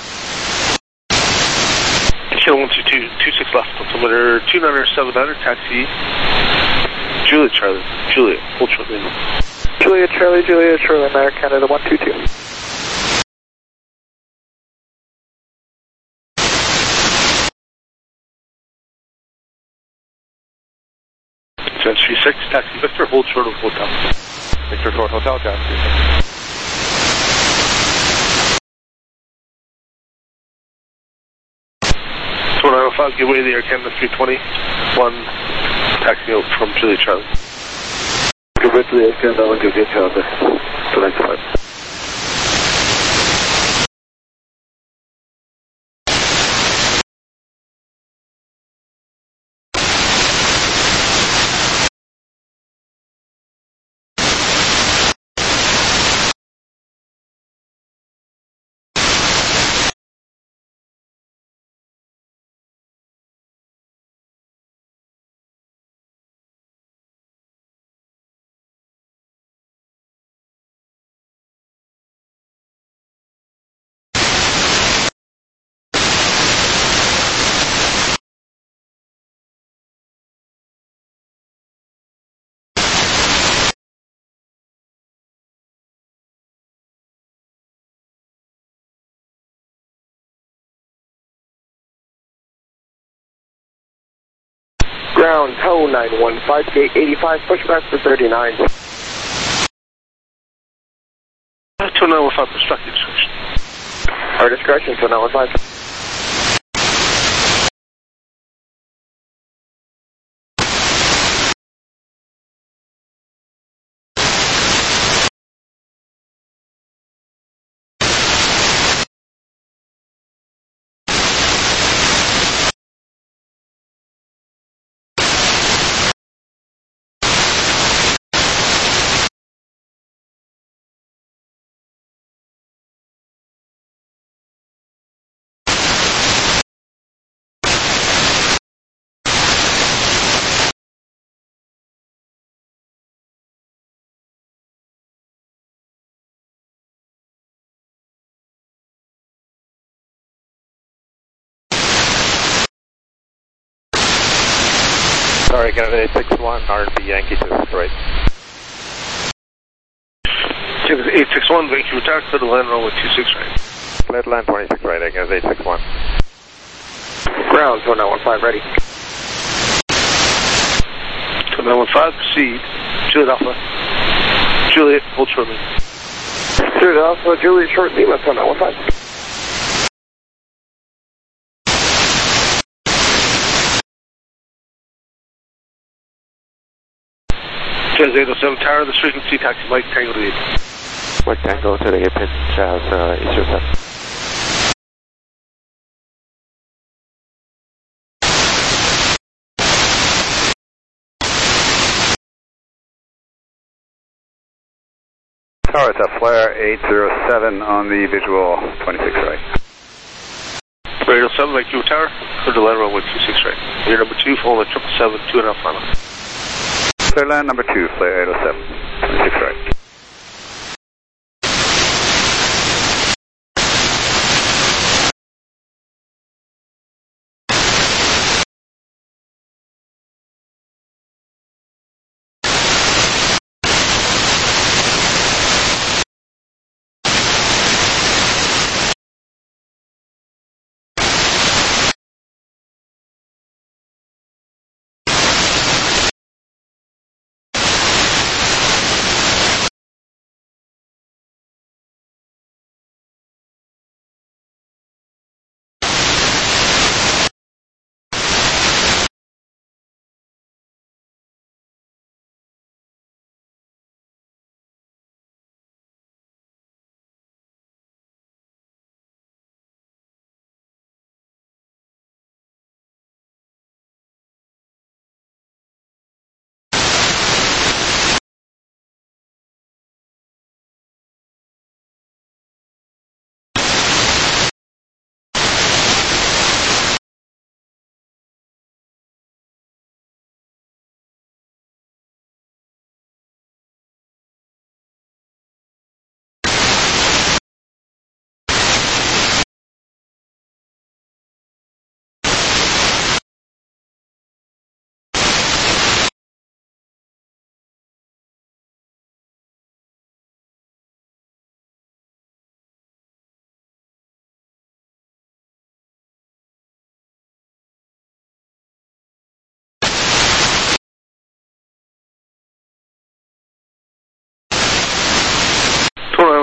Kilo one two two, two six left, altimeter two niner seven niner, taxi. Juliet Charlie, Juliet, hold short Lima. Juliet Charlie, Juliet Charlie, American Canada one two two. three six, taxi Victor, hold short of hotel. Victor short hotel, taxi. two nine oh five, give way to the Air Canada three twenty, one taxi out from Juliet Charlie. Give way to the Air Canada one Juliet Charlie, two nine five. Ground, tow nine one five, gate eighty-five, pushback for thirty-nine. two nine one five, construct discretion. Our discretion, two nine one five. Sorry, Canada eight six one, R and B Yankee to the right. Canada eight six one, thank you for taxi, clear to land, runway two six right. Clear to land twenty-six right, Canada eight six one. Ground, two nine one five, ready. two nine one five, proceed. Juliet Alpha. Juliet, hold short Lima. Juliet Alpha, Juliet short Lima, two nine one five. Jazz eight oh seven, Tower, this frequency, taxi Mike Tango to the eight. Mike Tango to the eight pin, Jazz uh, eight zero seven. Tower, it's a Flare eight zero seven on the visual twenty-six right. eight oh seven, thank you, Tower, clear to land, runway two six right. You're number two, following triple seven, two and a half final. Clear land number two, Flare eight oh seven, twenty-six right.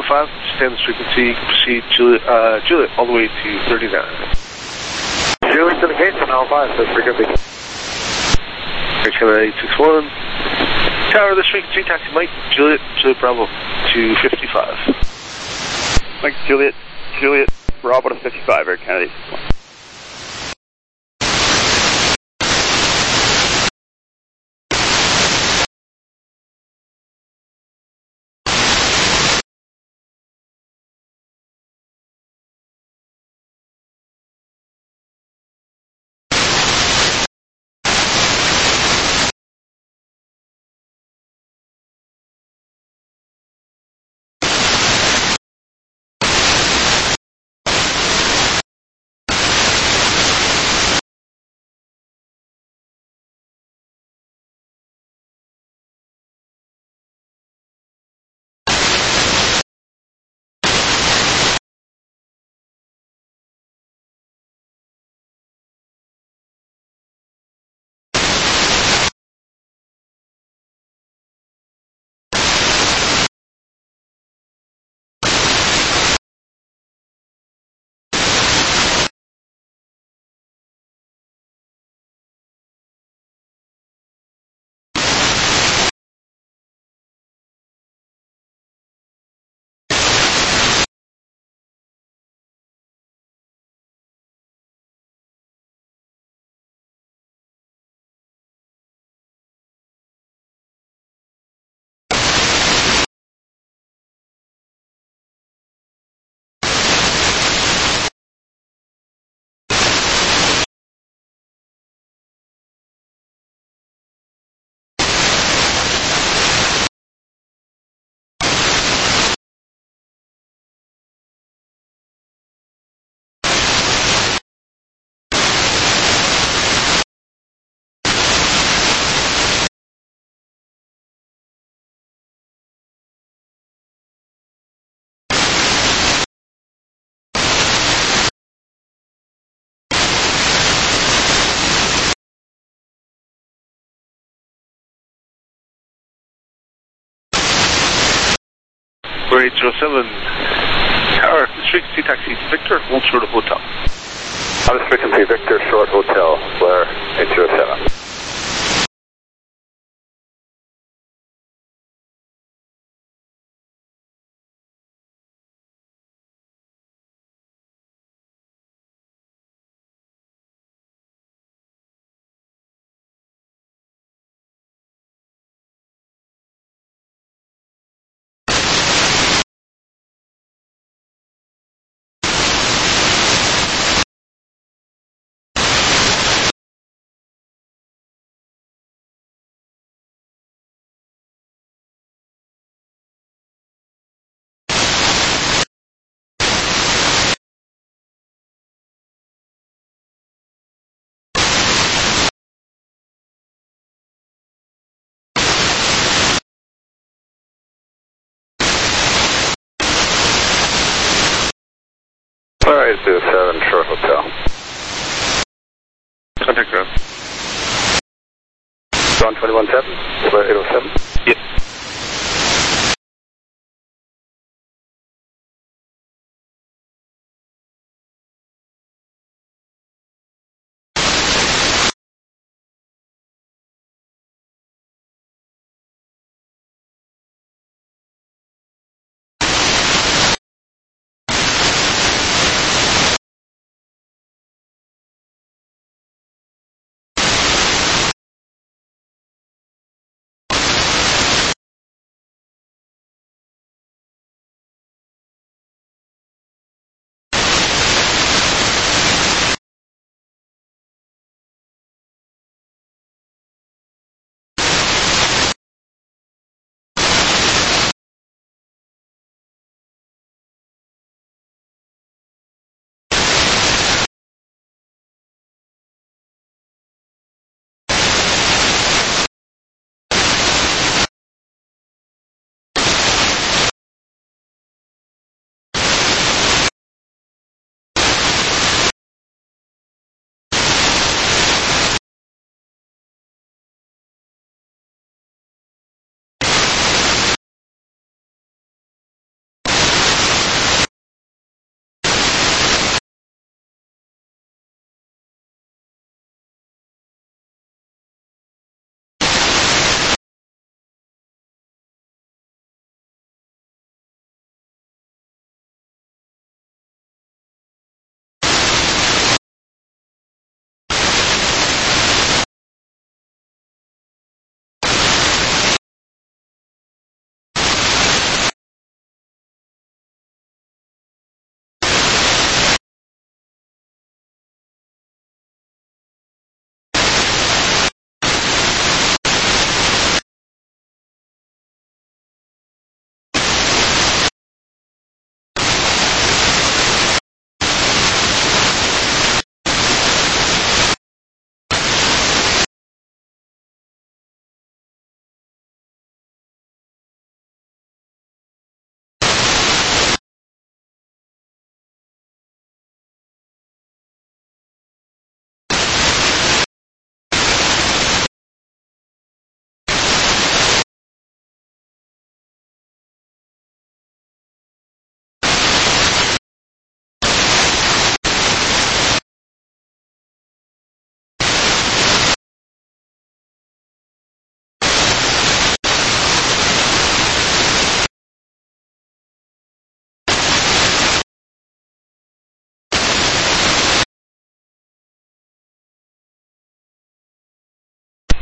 five, stay on this frequency, proceed Juliet, uh, Juliet all the way to thirty-nine. Juliet to the gates on L five, that's frequency. Canada eight six one. Tower, this frequency, taxi Mike, Juliet, Juliet Bravo to fifty-five. Mike, Juliet, Juliet Bravo to fifty-five, Air Canada eight six one. eight zero seven. Tower, this frequency, taxi Victor, hold short of hotel. On this frequency, Victor, short hotel, Blair, eight zero seven. Alright, eight zero seven, short hotel. Contact ground. Ground twenty-one seven, Blair eight oh seven. Yep.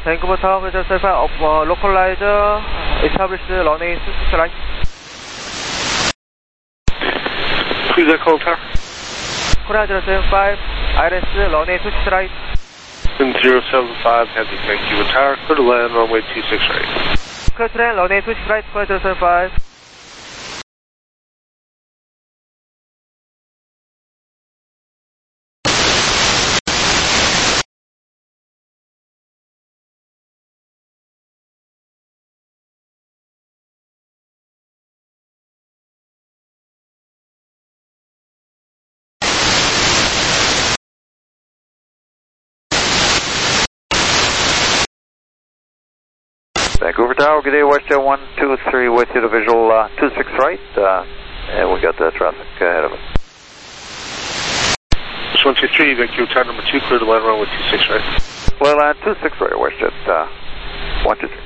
Vancouver Tower, Hotel Alpha, uh, localizer, establish the runway two six right. Cruise Echo Tower. Korea zero seven five, I R S, runway two six right. And zero seven five, heavy Vancouver Tower, clear to land, runway two six right. Clear to land, runway two six right, Korea zero seven five. Vancouver Tower, good day, WestJet one two three with you to visual uh, two six right, uh, and we got the traffic ahead of us. one two three, Vancouver Tower number two, clear to land, runway two six right. Well, land two six right, WestJet uh, one two three.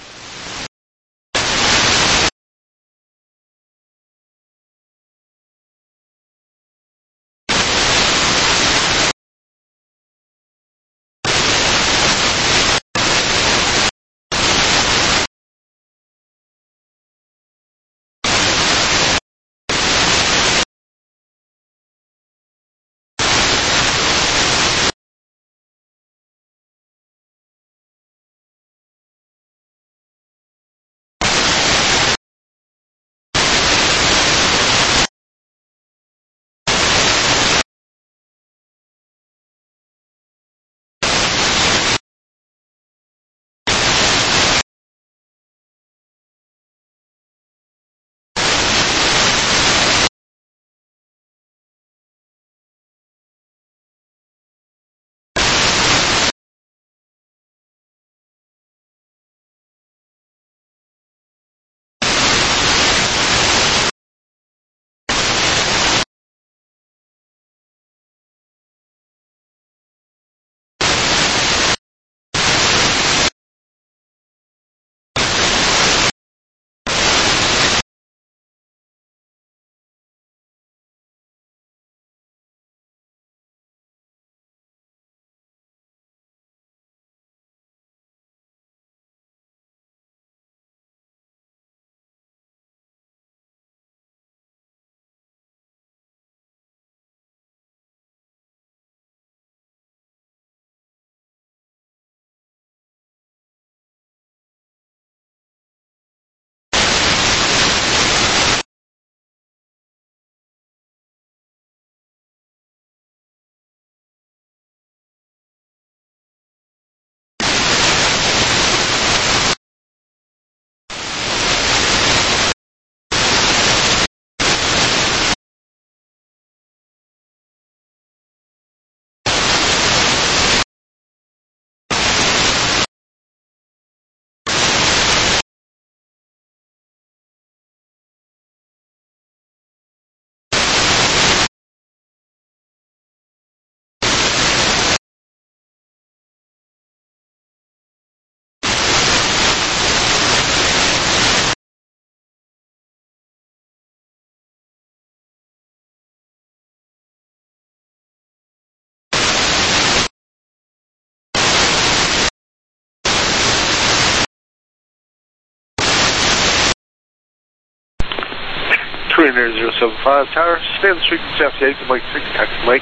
Trainer zero seven five Tower, stand the street south eight, Mike six, taxi Mike,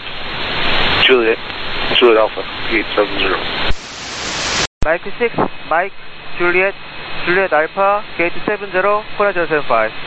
Juliet, Juliet Alpha, eight seven zero. Mike six, Mike, Juliet, Juliet Alpha, gate seven zero, Korea zero seven five.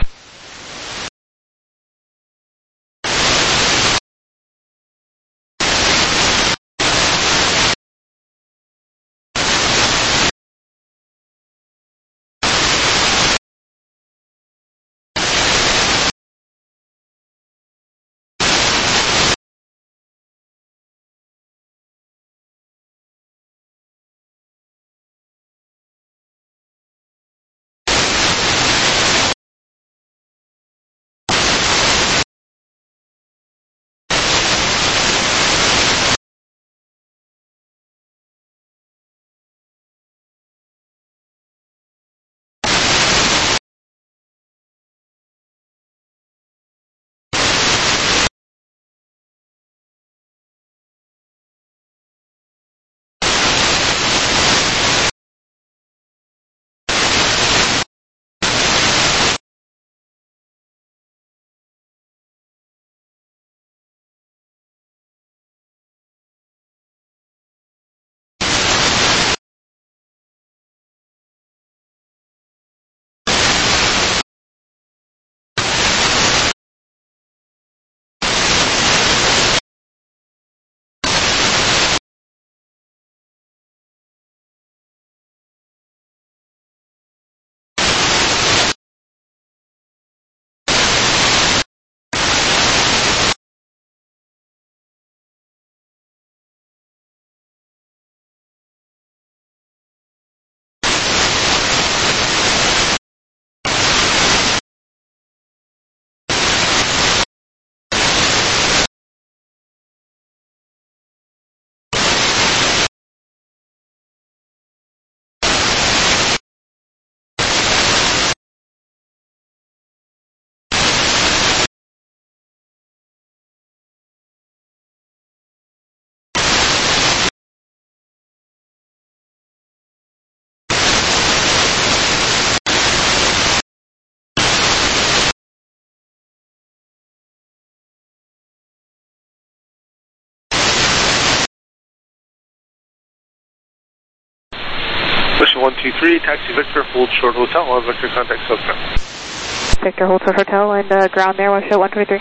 one two three, taxi Victor, hold short hotel, on Victor contact subground. Victor, hold short hotel, and uh, ground there, one show one twenty-three.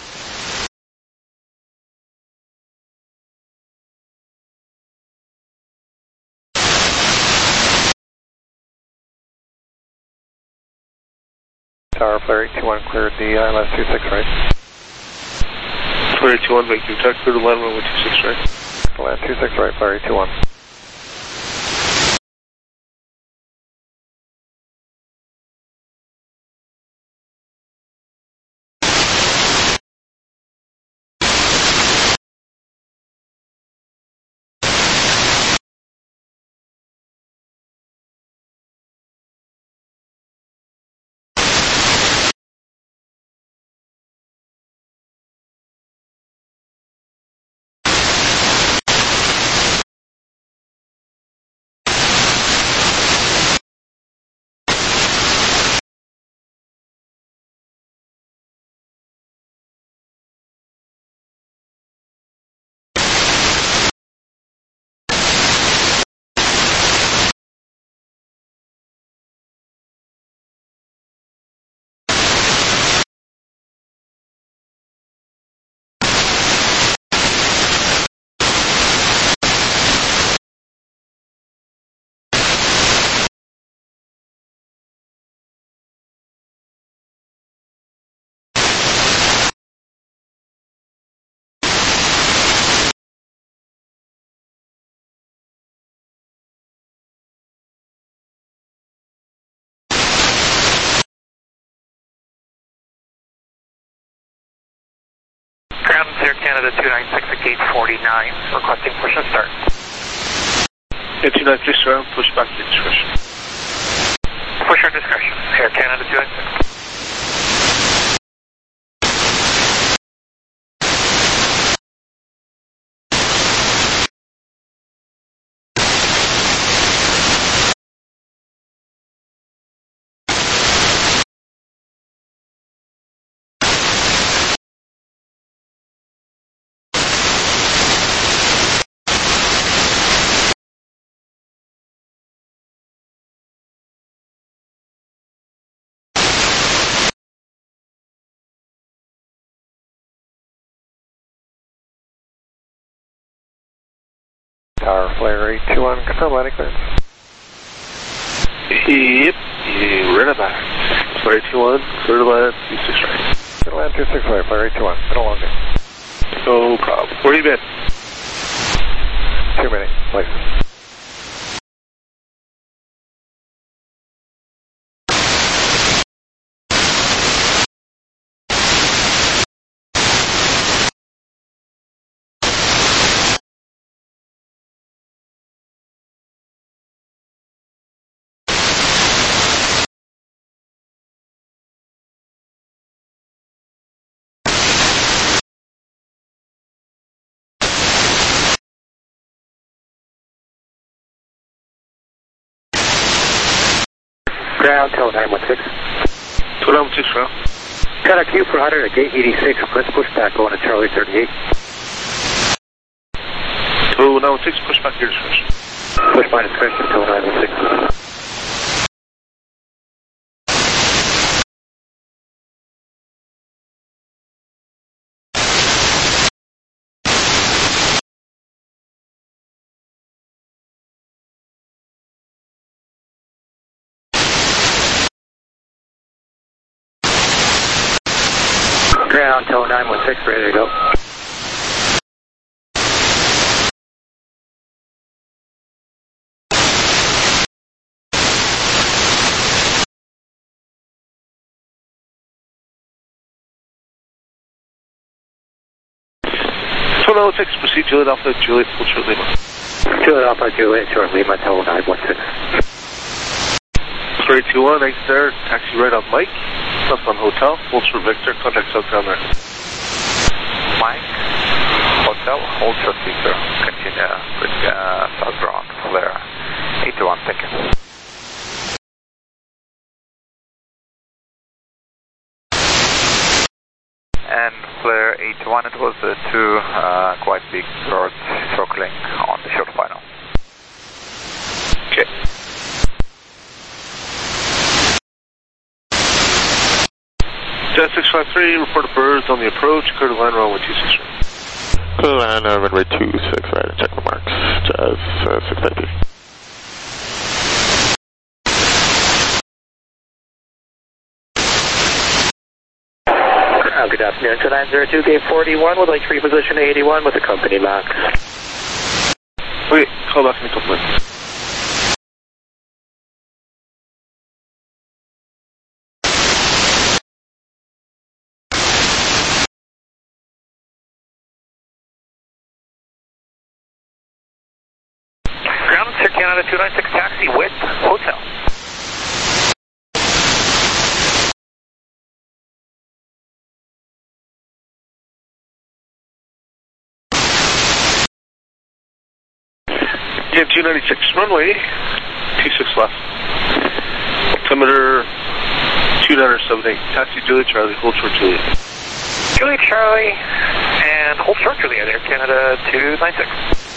Tower, flare eight two one, cleared the I L S two six right. Flare eight two one, Victor, taxi clear to land runway two six right. Land two six right, flare eight two one. Ground Air Canada two nine six at gate forty-nine, requesting push and start. Yeah, two nine six around, push back to discretion. Push our discretion, Air Canada two nine six. Tower, flare eight two one, confirm landing clearance. Yep, you ran it back. Flare eight two one, clear to land two six right. Clear to land two six right, flare eight two one, middle long day. No problem. Where you been? Two minutes, please. Ground, Tower nine one six. two nine one six, ground. Got a Q for one hundred at gate eighty-six. Let's push back going to Charlie thirty-eight. two nine one six, push back to your discretion. Push my discretion, Tower nine one six. Ground, Tower nine one six, ready to go. two nine one six, proceed Juliet Alpha, Juliet, hold short Lima. Juliet Alpha, Juliet, short Lima, Tower nine one six. three two one, exit there, taxi right on Mike, left on hotel, hold short Victor, contact southbound there. Mike, hotel, hold short Victor, continue with uh, southbound, flare eight two one, thank you. And flare eight one, it was uh, two uh, quite big birds circling on the short final. Okay. Jet six five three, report a birds on the approach, clear to land runway two six right. Clear to land uh, runway two six right, and check the marks. Jazz uh, six five three. Uh, good afternoon, two nine zero two, gate forty-one, would like to reposition eighty-one with the company max. Wait, call back in a couple minutes. Ground, Sir Canada two nine six taxi with hotel. Yeah, two ninety-six, runway two six left. Altimeter two nine seven eight, taxi Juliet Charlie, hold short Juliet. Juliet Charlie and hold short Juliet, Air Canada two nine six.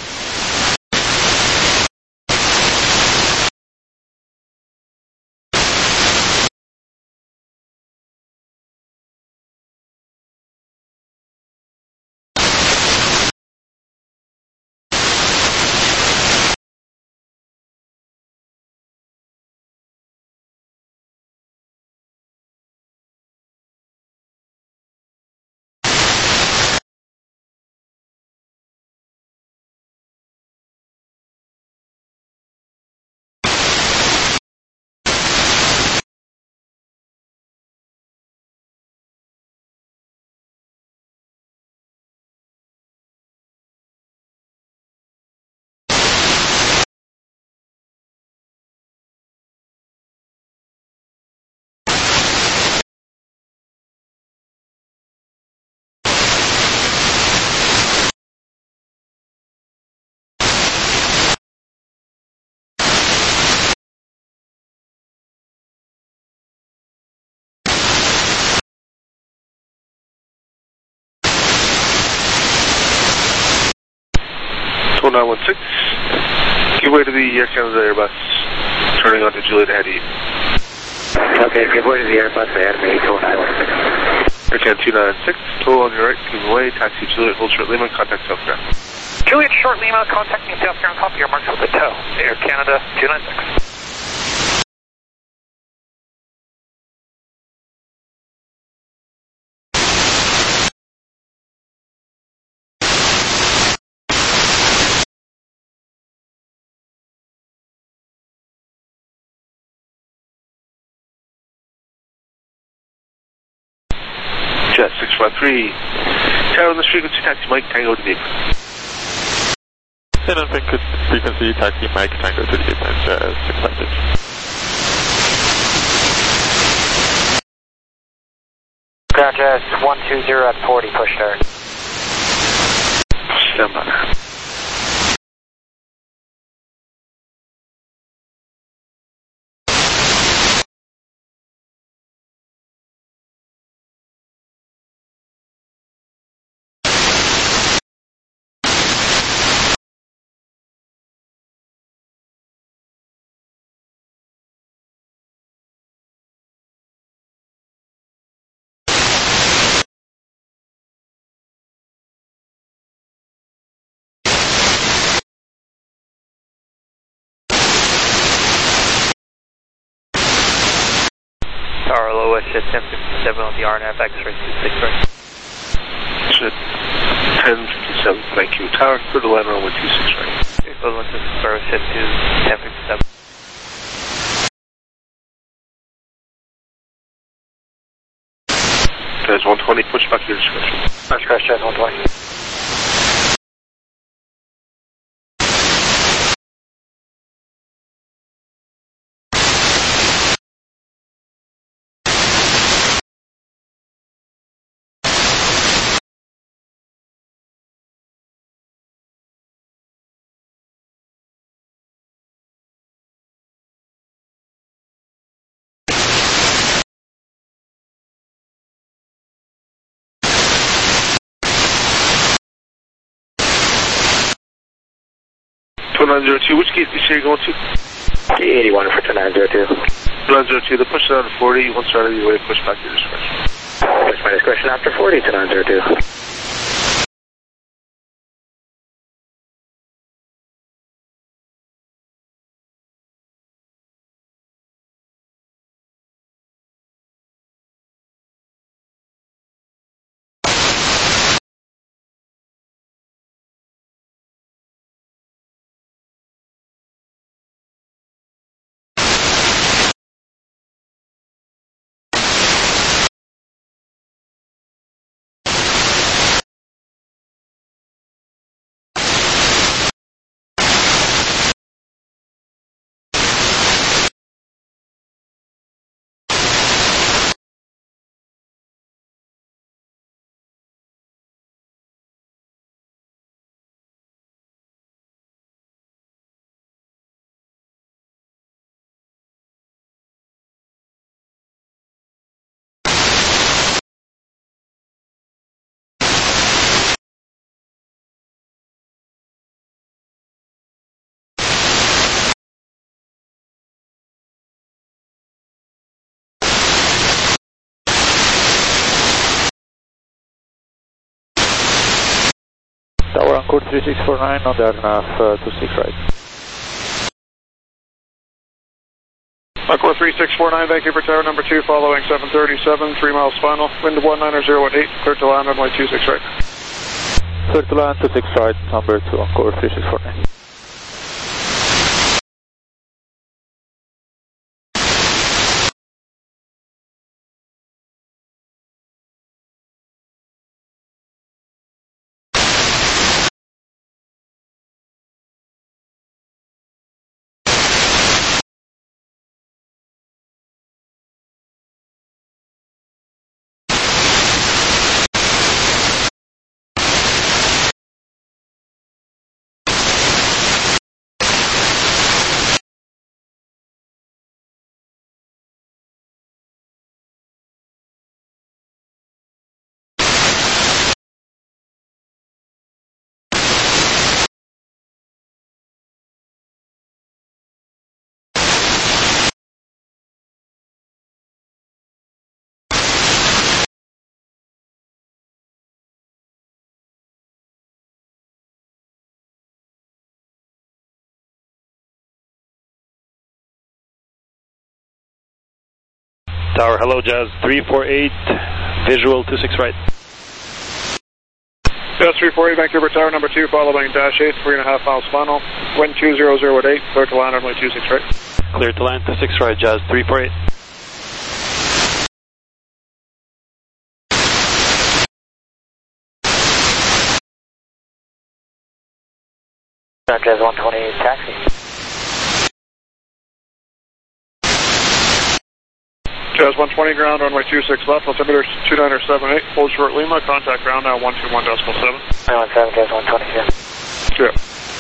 nine one six, give way to the Air Canada Airbus, turning onto Juliet ahead of you. Okay, give way to the Airbus ahead of me, two nine one six. Air Canada two nine six, total on your right, give away, taxi Juliet, hold short Lima, contact South Ground. Juliet short Lima, contacting South Ground, copy your marks with the tow. Air Canada two nine six. Jet six five three, tower on this frequency, taxi Mike, Tango to the apron. San Francisco frequency, taxi Mike, Tango to the apron, Jazz six five three. Ground Jazz one two zero at forty, push start. Stand by. Tower Low West, ten fifty-seven on the R N F, X-ray two six right. Jet ten fifty-seven, thank you. Tower, clear to land runway two six right. Equivalent to service set to ten fifty-seven. Jazz one twenty, push back your discretion. That's correct, Jazz one twenty. two nine zero two, which gate did you say you're going to? Gate eighty-one for two nine zero two. two nine zero two, the push down to forty, once you're out of your way, push back your discretion. My discretion after forty to nine zero two. Tower Encore three six four nine on the R N A V uh, two six right. Encore three six four nine, thank you for tower number two, following seven thirty-seven, three miles final, wind one niner zero one eight, clear to land runway two six right. Clear to land two six right, number two, Encore three six four nine. Tower, hello, Jazz three four eight, visual two six right. Jazz three four eight, Vancouver Tower number two, following dash eight, three and a half miles final, wind two zero zero eight, clear to land runway two six right. Clear to land two six right, Jazz three four eight. Jazz one twenty, taxi. Jazz one twenty, ground runway two six left, altimeter two niner seven eight, hold short Lima, contact ground now one two one decimal seven. nine one seven, Jazz one twenty here. Yeah.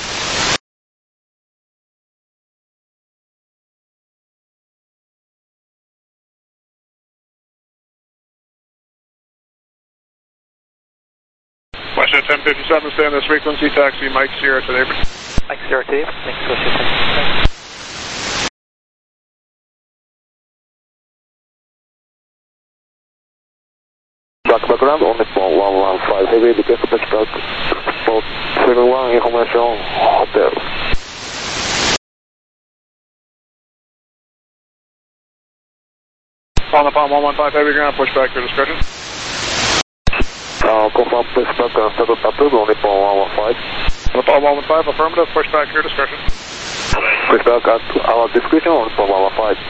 Westjet ten fifty-seven, stay on this frequency, taxi Mike Sierra to neighbor. Mike Sierra to neighbor, thanks for assistance. Background on the phone one one five, heavy request back spot seven one information hotel. On the palm one one five, heavy ground, push back your discretion. Uh, confirm push back and start approved on the palm one one five. On the palm one one five, affirmative, push back your discretion. Push back at our discretion on the palm one one five.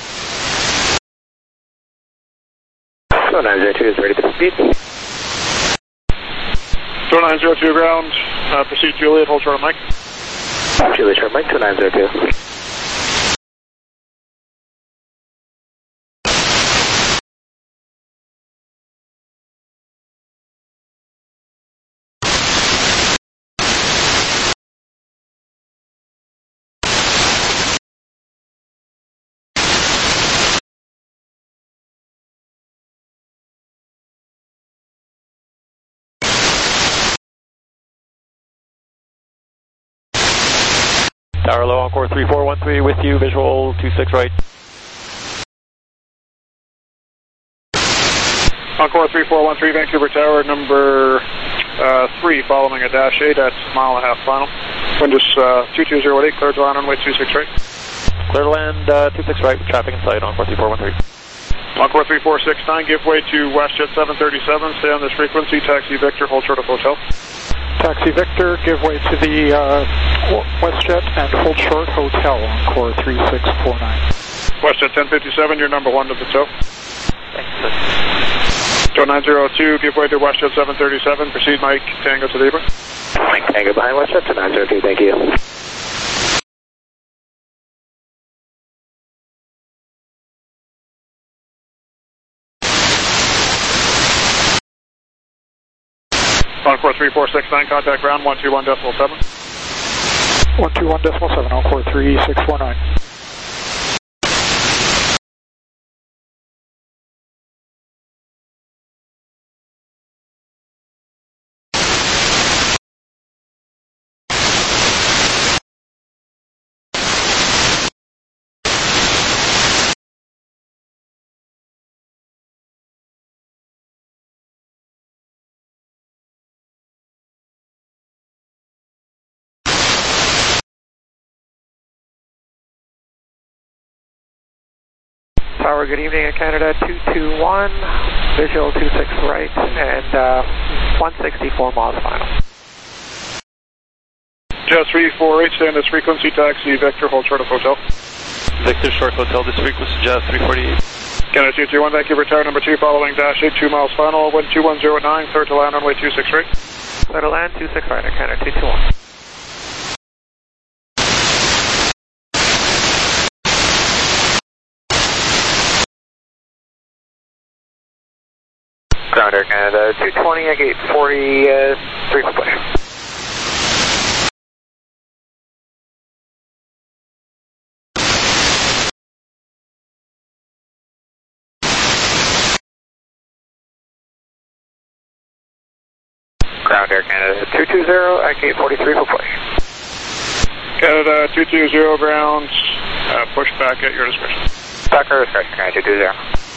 So nine zero two is ready for speed. two nine zero two ground, uh, proceed Juliet, hold short Mike. Juliet short Mike, two nine zero two. Tower low, Encore three four one three with you, visual two six right. Encore three four one three, Vancouver Tower, number uh, three, following a dash eight at mile and a half final. Wind is uh, two two zero eight, clear to land runway two six right. Clear to land uh, two six right, traffic in sight, Encore three four one three. Encore three four six nine, give way to WestJet seven thirty-seven, stay on this frequency, taxi Victor, hold short of hotel. Taxi Victor, give way to the uh, WestJet and hold short hotel, Encore three six four nine. WestJet ten fifty-seven, you're number one to the tow. Thanks. Joe nine zero two, give way to WestJet seven thirty-seven, proceed Mike Tango to Libra. Mike Tango behind WestJet to nine zero two, thank you. Encore three four six nine, contact ground one two one decimal seven. one two one decimal seven, Encore three six four nine. Tower, good evening in Canada, two two one, visual two six right, and uh, one sixty-four miles final. Jazz three four eight, stay on this frequency, taxi Victor, hold short of hotel. Victor, short hotel, this frequency, Jazz three forty-eight. Canada two two one, Vancouver Tower, number two, following dash eight, two miles final, wind two one zero nine, clear to land runway two six right. Clear to land, two six right, in Canada two two one. Ground Air Canada, two twenty, at gate forty-three for push. Ground Air Canada, two two zero, at gate forty-three for push. Canada two two zero, ground, uh, push back at your discretion. Back at your discretion, Canada two two zero.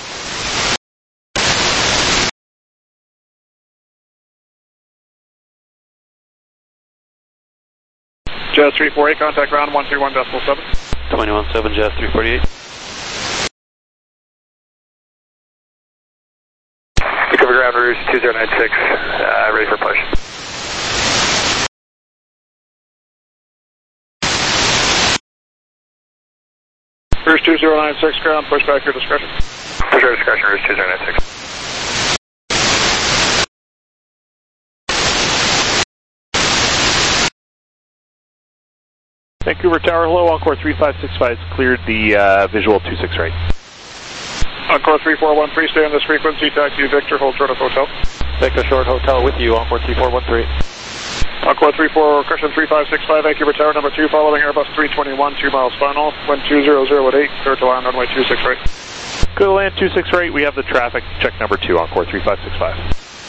Jazz three four eight, contact ground one three one decimal seven. twenty-one seven, Jazz three forty-eight. Recover ground route two zero nine six, uh, ready for push. Rouge two zero nine six, ground, push back your discretion. Push your discretion, Rouge two zero nine six. Vancouver Tower, hello, Encore three five six five cleared the uh, visual two six right. Encore three four one three, stay on this frequency, taxi Victor, hold short of hotel. Victor, short hotel with you, Encore three four one three. Encore three four, Cushion three five six five, Vancouver Tower, number two, following Airbus three twenty-one, two miles final, wind two zero zero eight, clear to land runway two six right. Good land two six right, we have the traffic, check number two, Encore three five six five.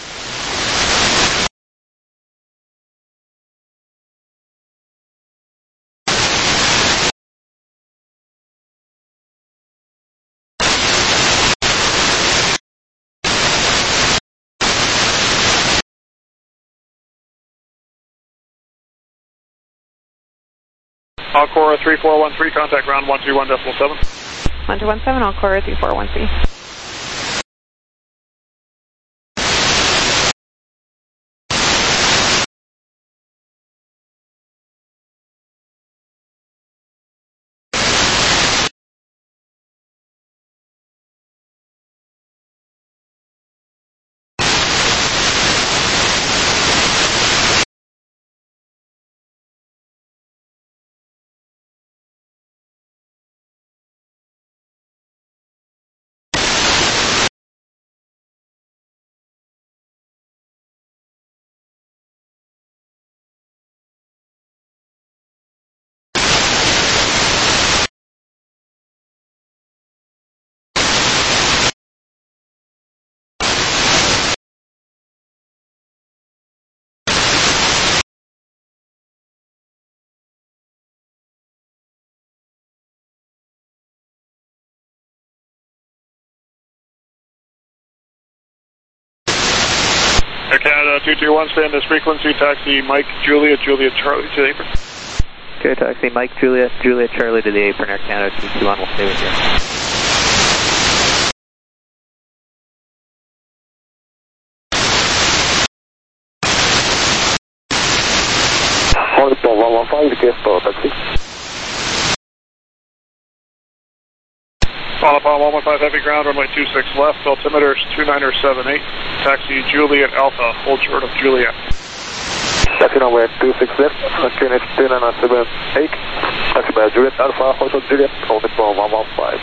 Encore three four one three, contact ground one two one decimal seven. one two one seven, Encore three four one three. Air Canada two two one, stay in this frequency, taxi Mike, Juliet, Juliet, Charlie to the apron. Okay, taxi Mike, Juliet, Juliet, Charlie to the apron, Air Canada two two one, we'll stay with you. one one five, request for taxi. Alpha one one five, heavy ground, runway two six left, altimeter two niner seven eight, taxi Juliet Alpha, hold short of Juliet. Taxi runway two six left, Q N H two niner seven eight, taxi by Juliet Alpha, hold short Juliet, hold it for one one five.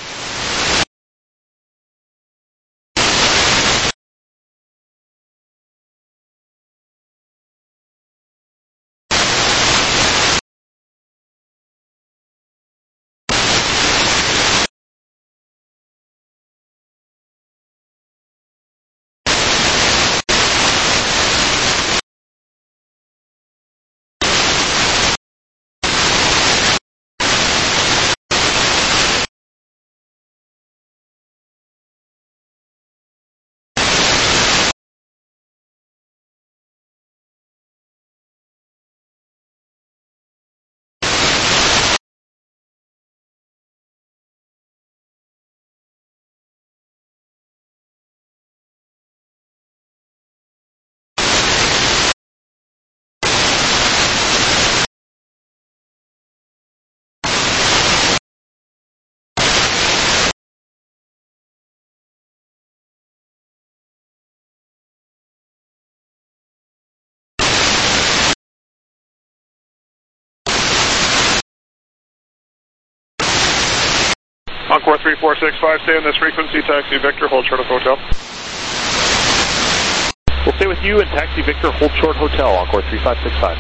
Encore three four six five, stay in this frequency, taxi Victor, hold short of hotel. We'll stay with you and taxi Victor, hold short hotel, Encore three five six five.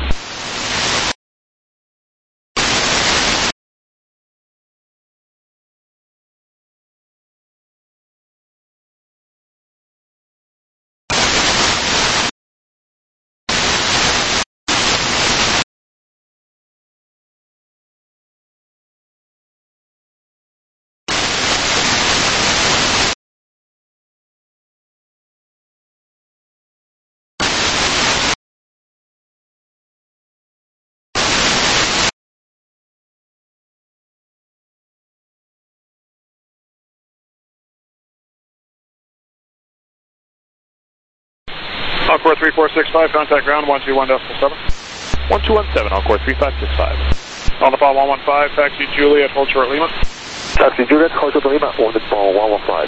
Encore three four six five, contact ground one two one decimal seven. one two one seven, Encore three five six five. On the fall one one five, taxi Juliet, hold short Lima. Taxi Juliet, hold short Lima, on the fall one one five.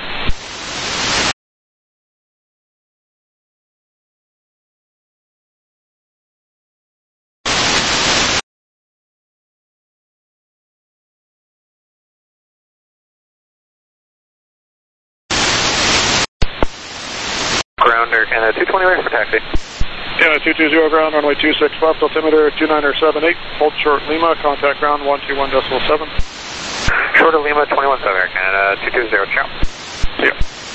Ground, Air Canada two twenty, ready for taxi. Canada two two zero ground, runway two six left, altimeter two niner seven eight, hold short Lima, contact ground one two one decimal seven. Short of Lima, twenty-one seven, Air Canada two two zero, ciao. See ya.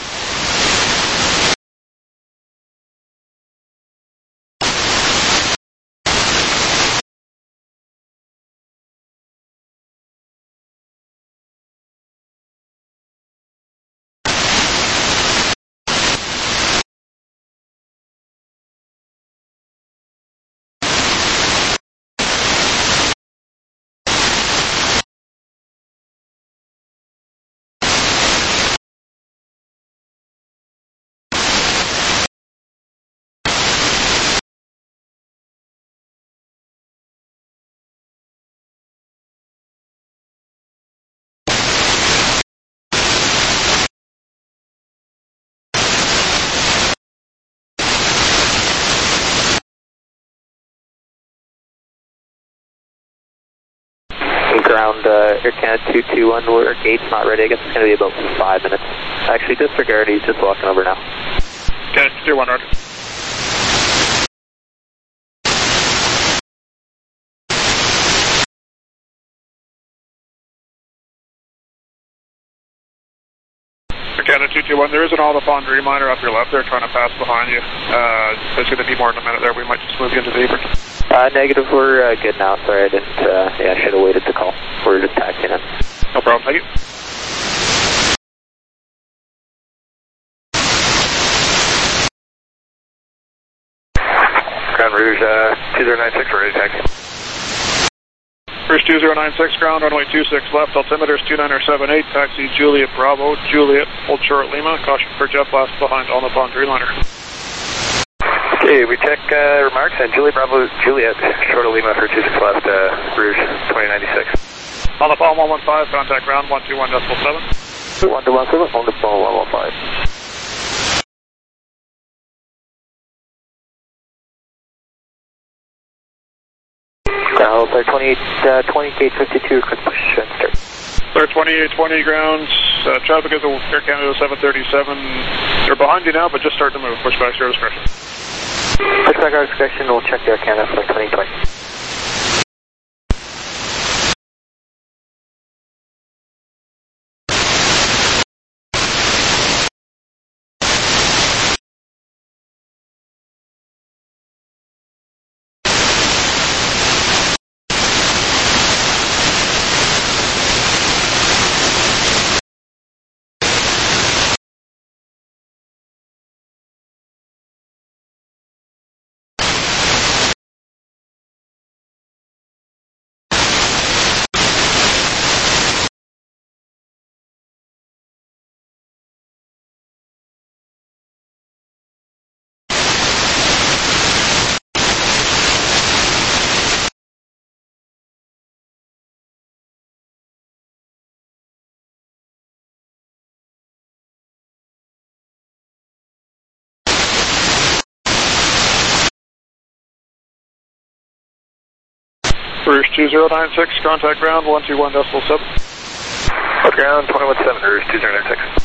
Ground, uh, Air Canada two two one, we're gate's not ready. I guess it's going to be about five minutes. Actually, disregard, he's just walking over now. Okay, two one, roger. Canada two two one, there is an Audubon Dreamliner up your left there trying to pass behind you. Uh, there's going to be more in a minute there. We might just move you into the apron. Uh, negative, we're uh, good now. Sorry, I didn't, uh, yeah, I should have waited to call. We're just taxiing in. No problem, thank you. Ground Rouge uh, two zero nine six, we're ready to taxi. Rouge two zero nine six, ground, runway two six left, altimeter is two nine seven eight, taxi Juliet Bravo, Juliet, hold short Lima, caution for jet blast behind on the pond Dreamliner. Okay, we check uh, remarks, and Juliet Bravo, Juliet, short of Lima for two six left, uh, Rouge twenty ninety-six. On the phone one one five, contact ground one two one decimal seven. one two one seven, on the phone one one five. Ground, clear twenty-eight, uh, twenty-eight fifty-two, quick push and start. Clear twenty-eight twenty grounds, uh, traffic is Air Canada seven thirty-seven. They're behind you now, but just start to move. Push back to your discretion. Push back our discretion, we'll check the Air Canada for twenty twenty. Rouge two zero nine six, contact ground one two one decimal seven. Ground twenty-one seven, Rouge two zero nine six.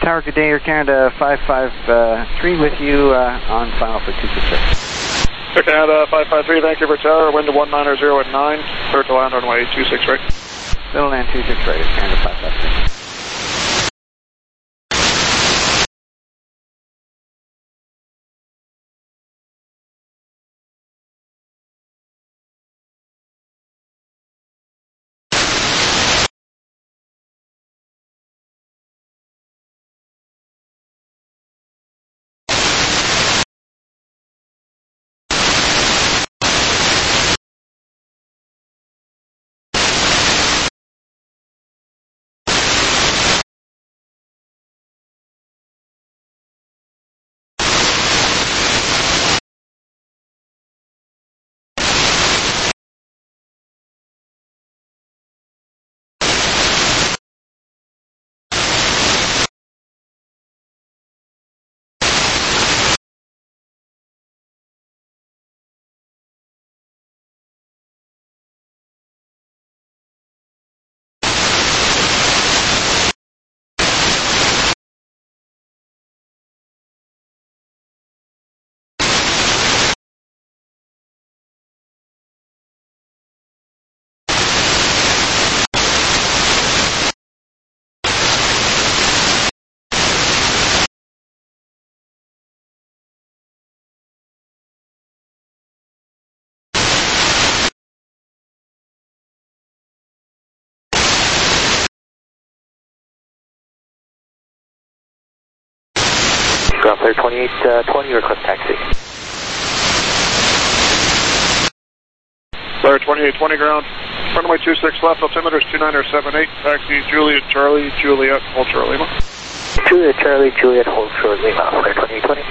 Tower, good day, Air Canada five five three with you uh, on final for two six six. Air Canada five five three, Vancouver Tower, wind to one nine zero at nine, clear to land runway two six right. Little land two six right, Air Canada five five three. Ground clear twenty-eight twenty, request taxi. Clear twenty-eight twenty ground, runway two six left, altimeter is two nine seven eight, taxi Juliet Charlie, Juliet, hold short Lima. Juliet Charlie, Juliet, hold short Lima, clear twenty-eight twenty.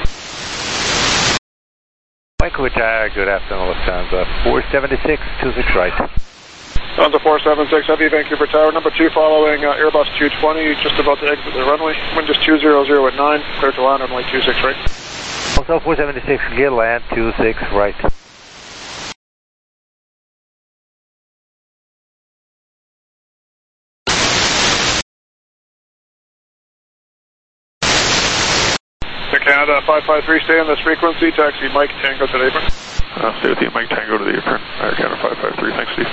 Mike Tower, good afternoon, Lufthansa, four seventy-six, two six right. Lufthansa four seven six, heavy Vancouver Tower, number two following uh, Airbus two twenty, just about to exit the runway. Wind is two zero zero at nine, clear to land runway two six right. Also four seventy-six, clear land two six right. Air Canada five five three, stay on this frequency, taxi Mike Tango to the apron. Uh, stay with you, Mike Tango to the apron. Air Canada five five three, thanks Steve.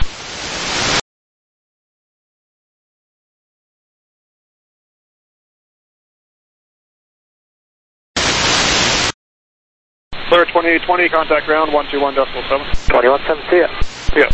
Clear twenty-eight twenty, contact ground one two one decimal seven. twenty-one seven, see ya. Yeah.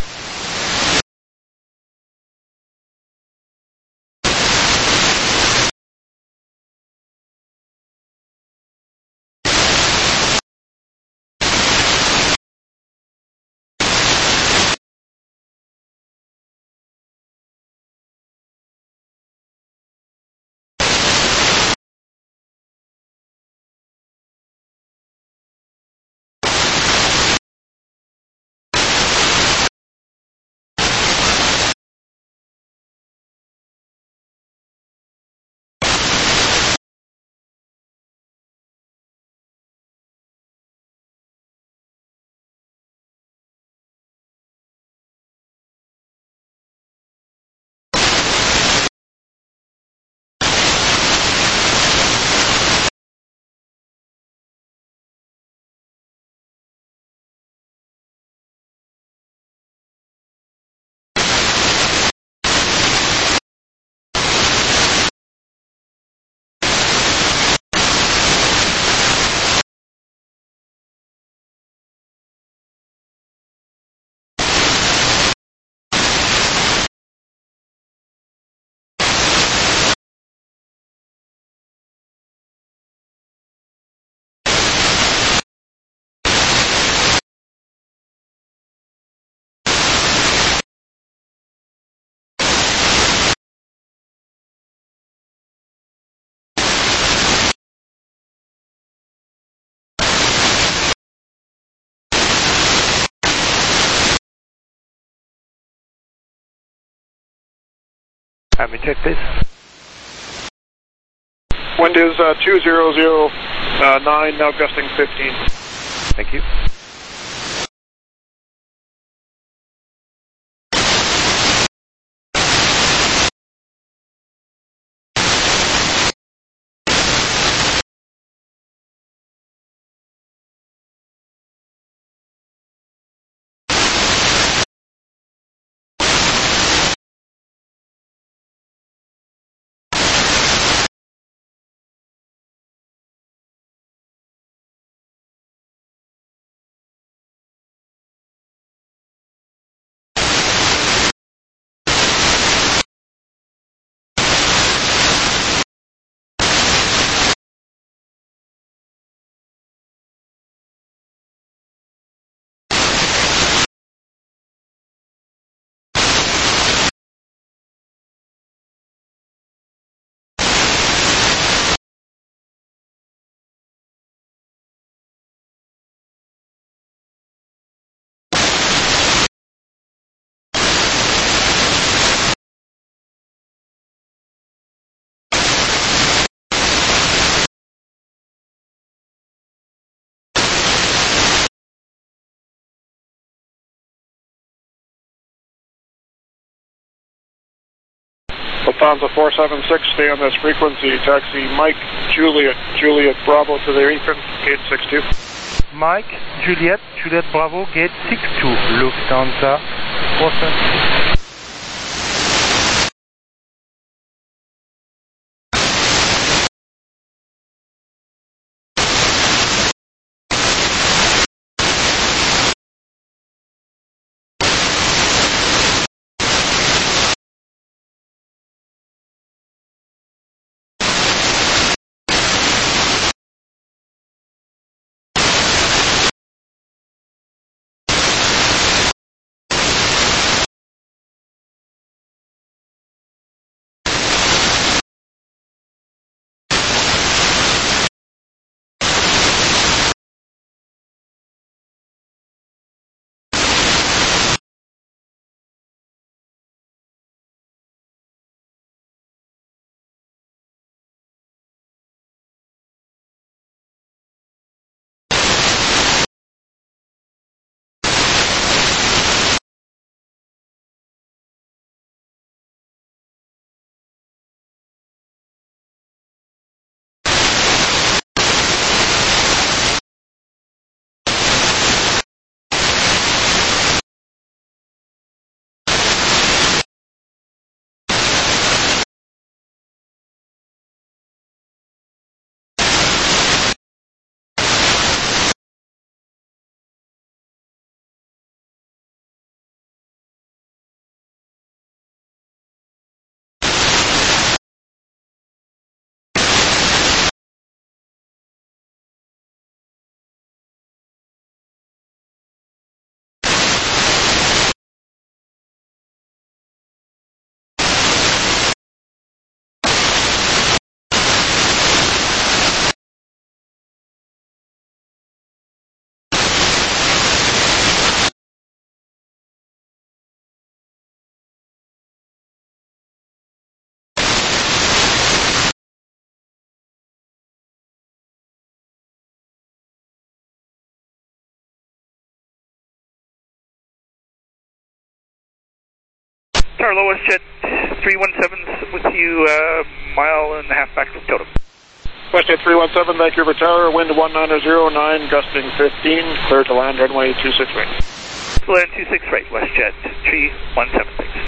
Have me check this. Wind is uh, two zero zero nine, now gusting fifteen. Thank you. Lufthansa four seven six, stay on this frequency. Taxi Mike, Juliet, Juliet Bravo to the apron, gate six two. Mike, Juliet, Juliet Bravo, gate six two, Lufthansa four seven six. Tower Low WestJet three one seven with you, uh, mile and a half back from Totem. WestJet three one seven, Vancouver Tower, wind one nine zero nine, gusting fifteen, clear to land runway two six right. Land two six right, WestJet three one seven, thanks.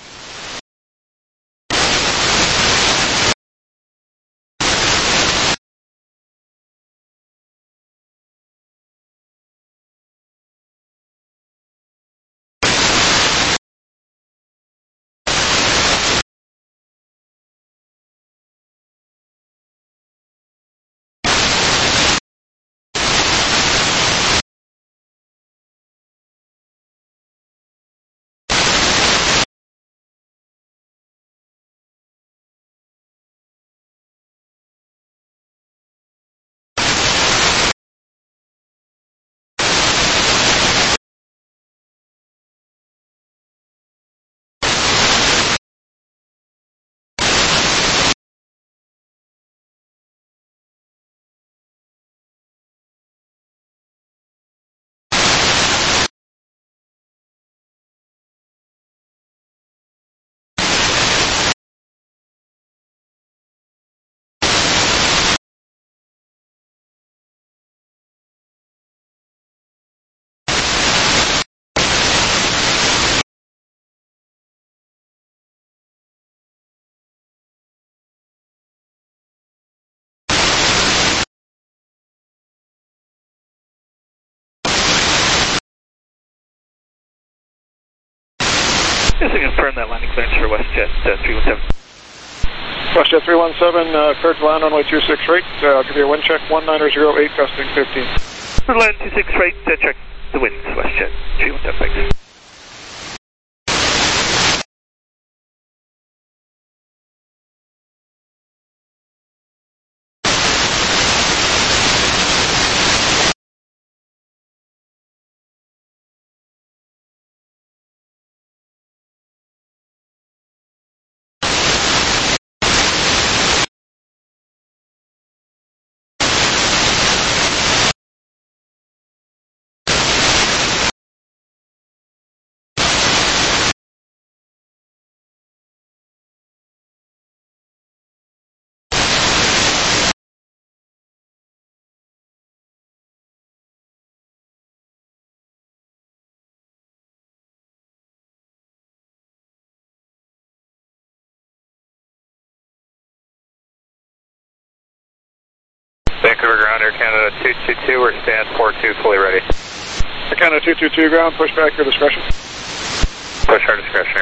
Just to confirm that landing clearance for WestJet uh, three one seven. WestJet three one seven, uh, cleared to land runway two six right. Uh, I'll give you a wind check, one nine zero eight, gusting fifteen. For land two six right, uh, check the winds, WestJet three one seven, thanks. Vancouver ground, Air Canada two two two, we're stand four two, fully ready. Air Canada two two two ground, push back your discretion. Push our discretion.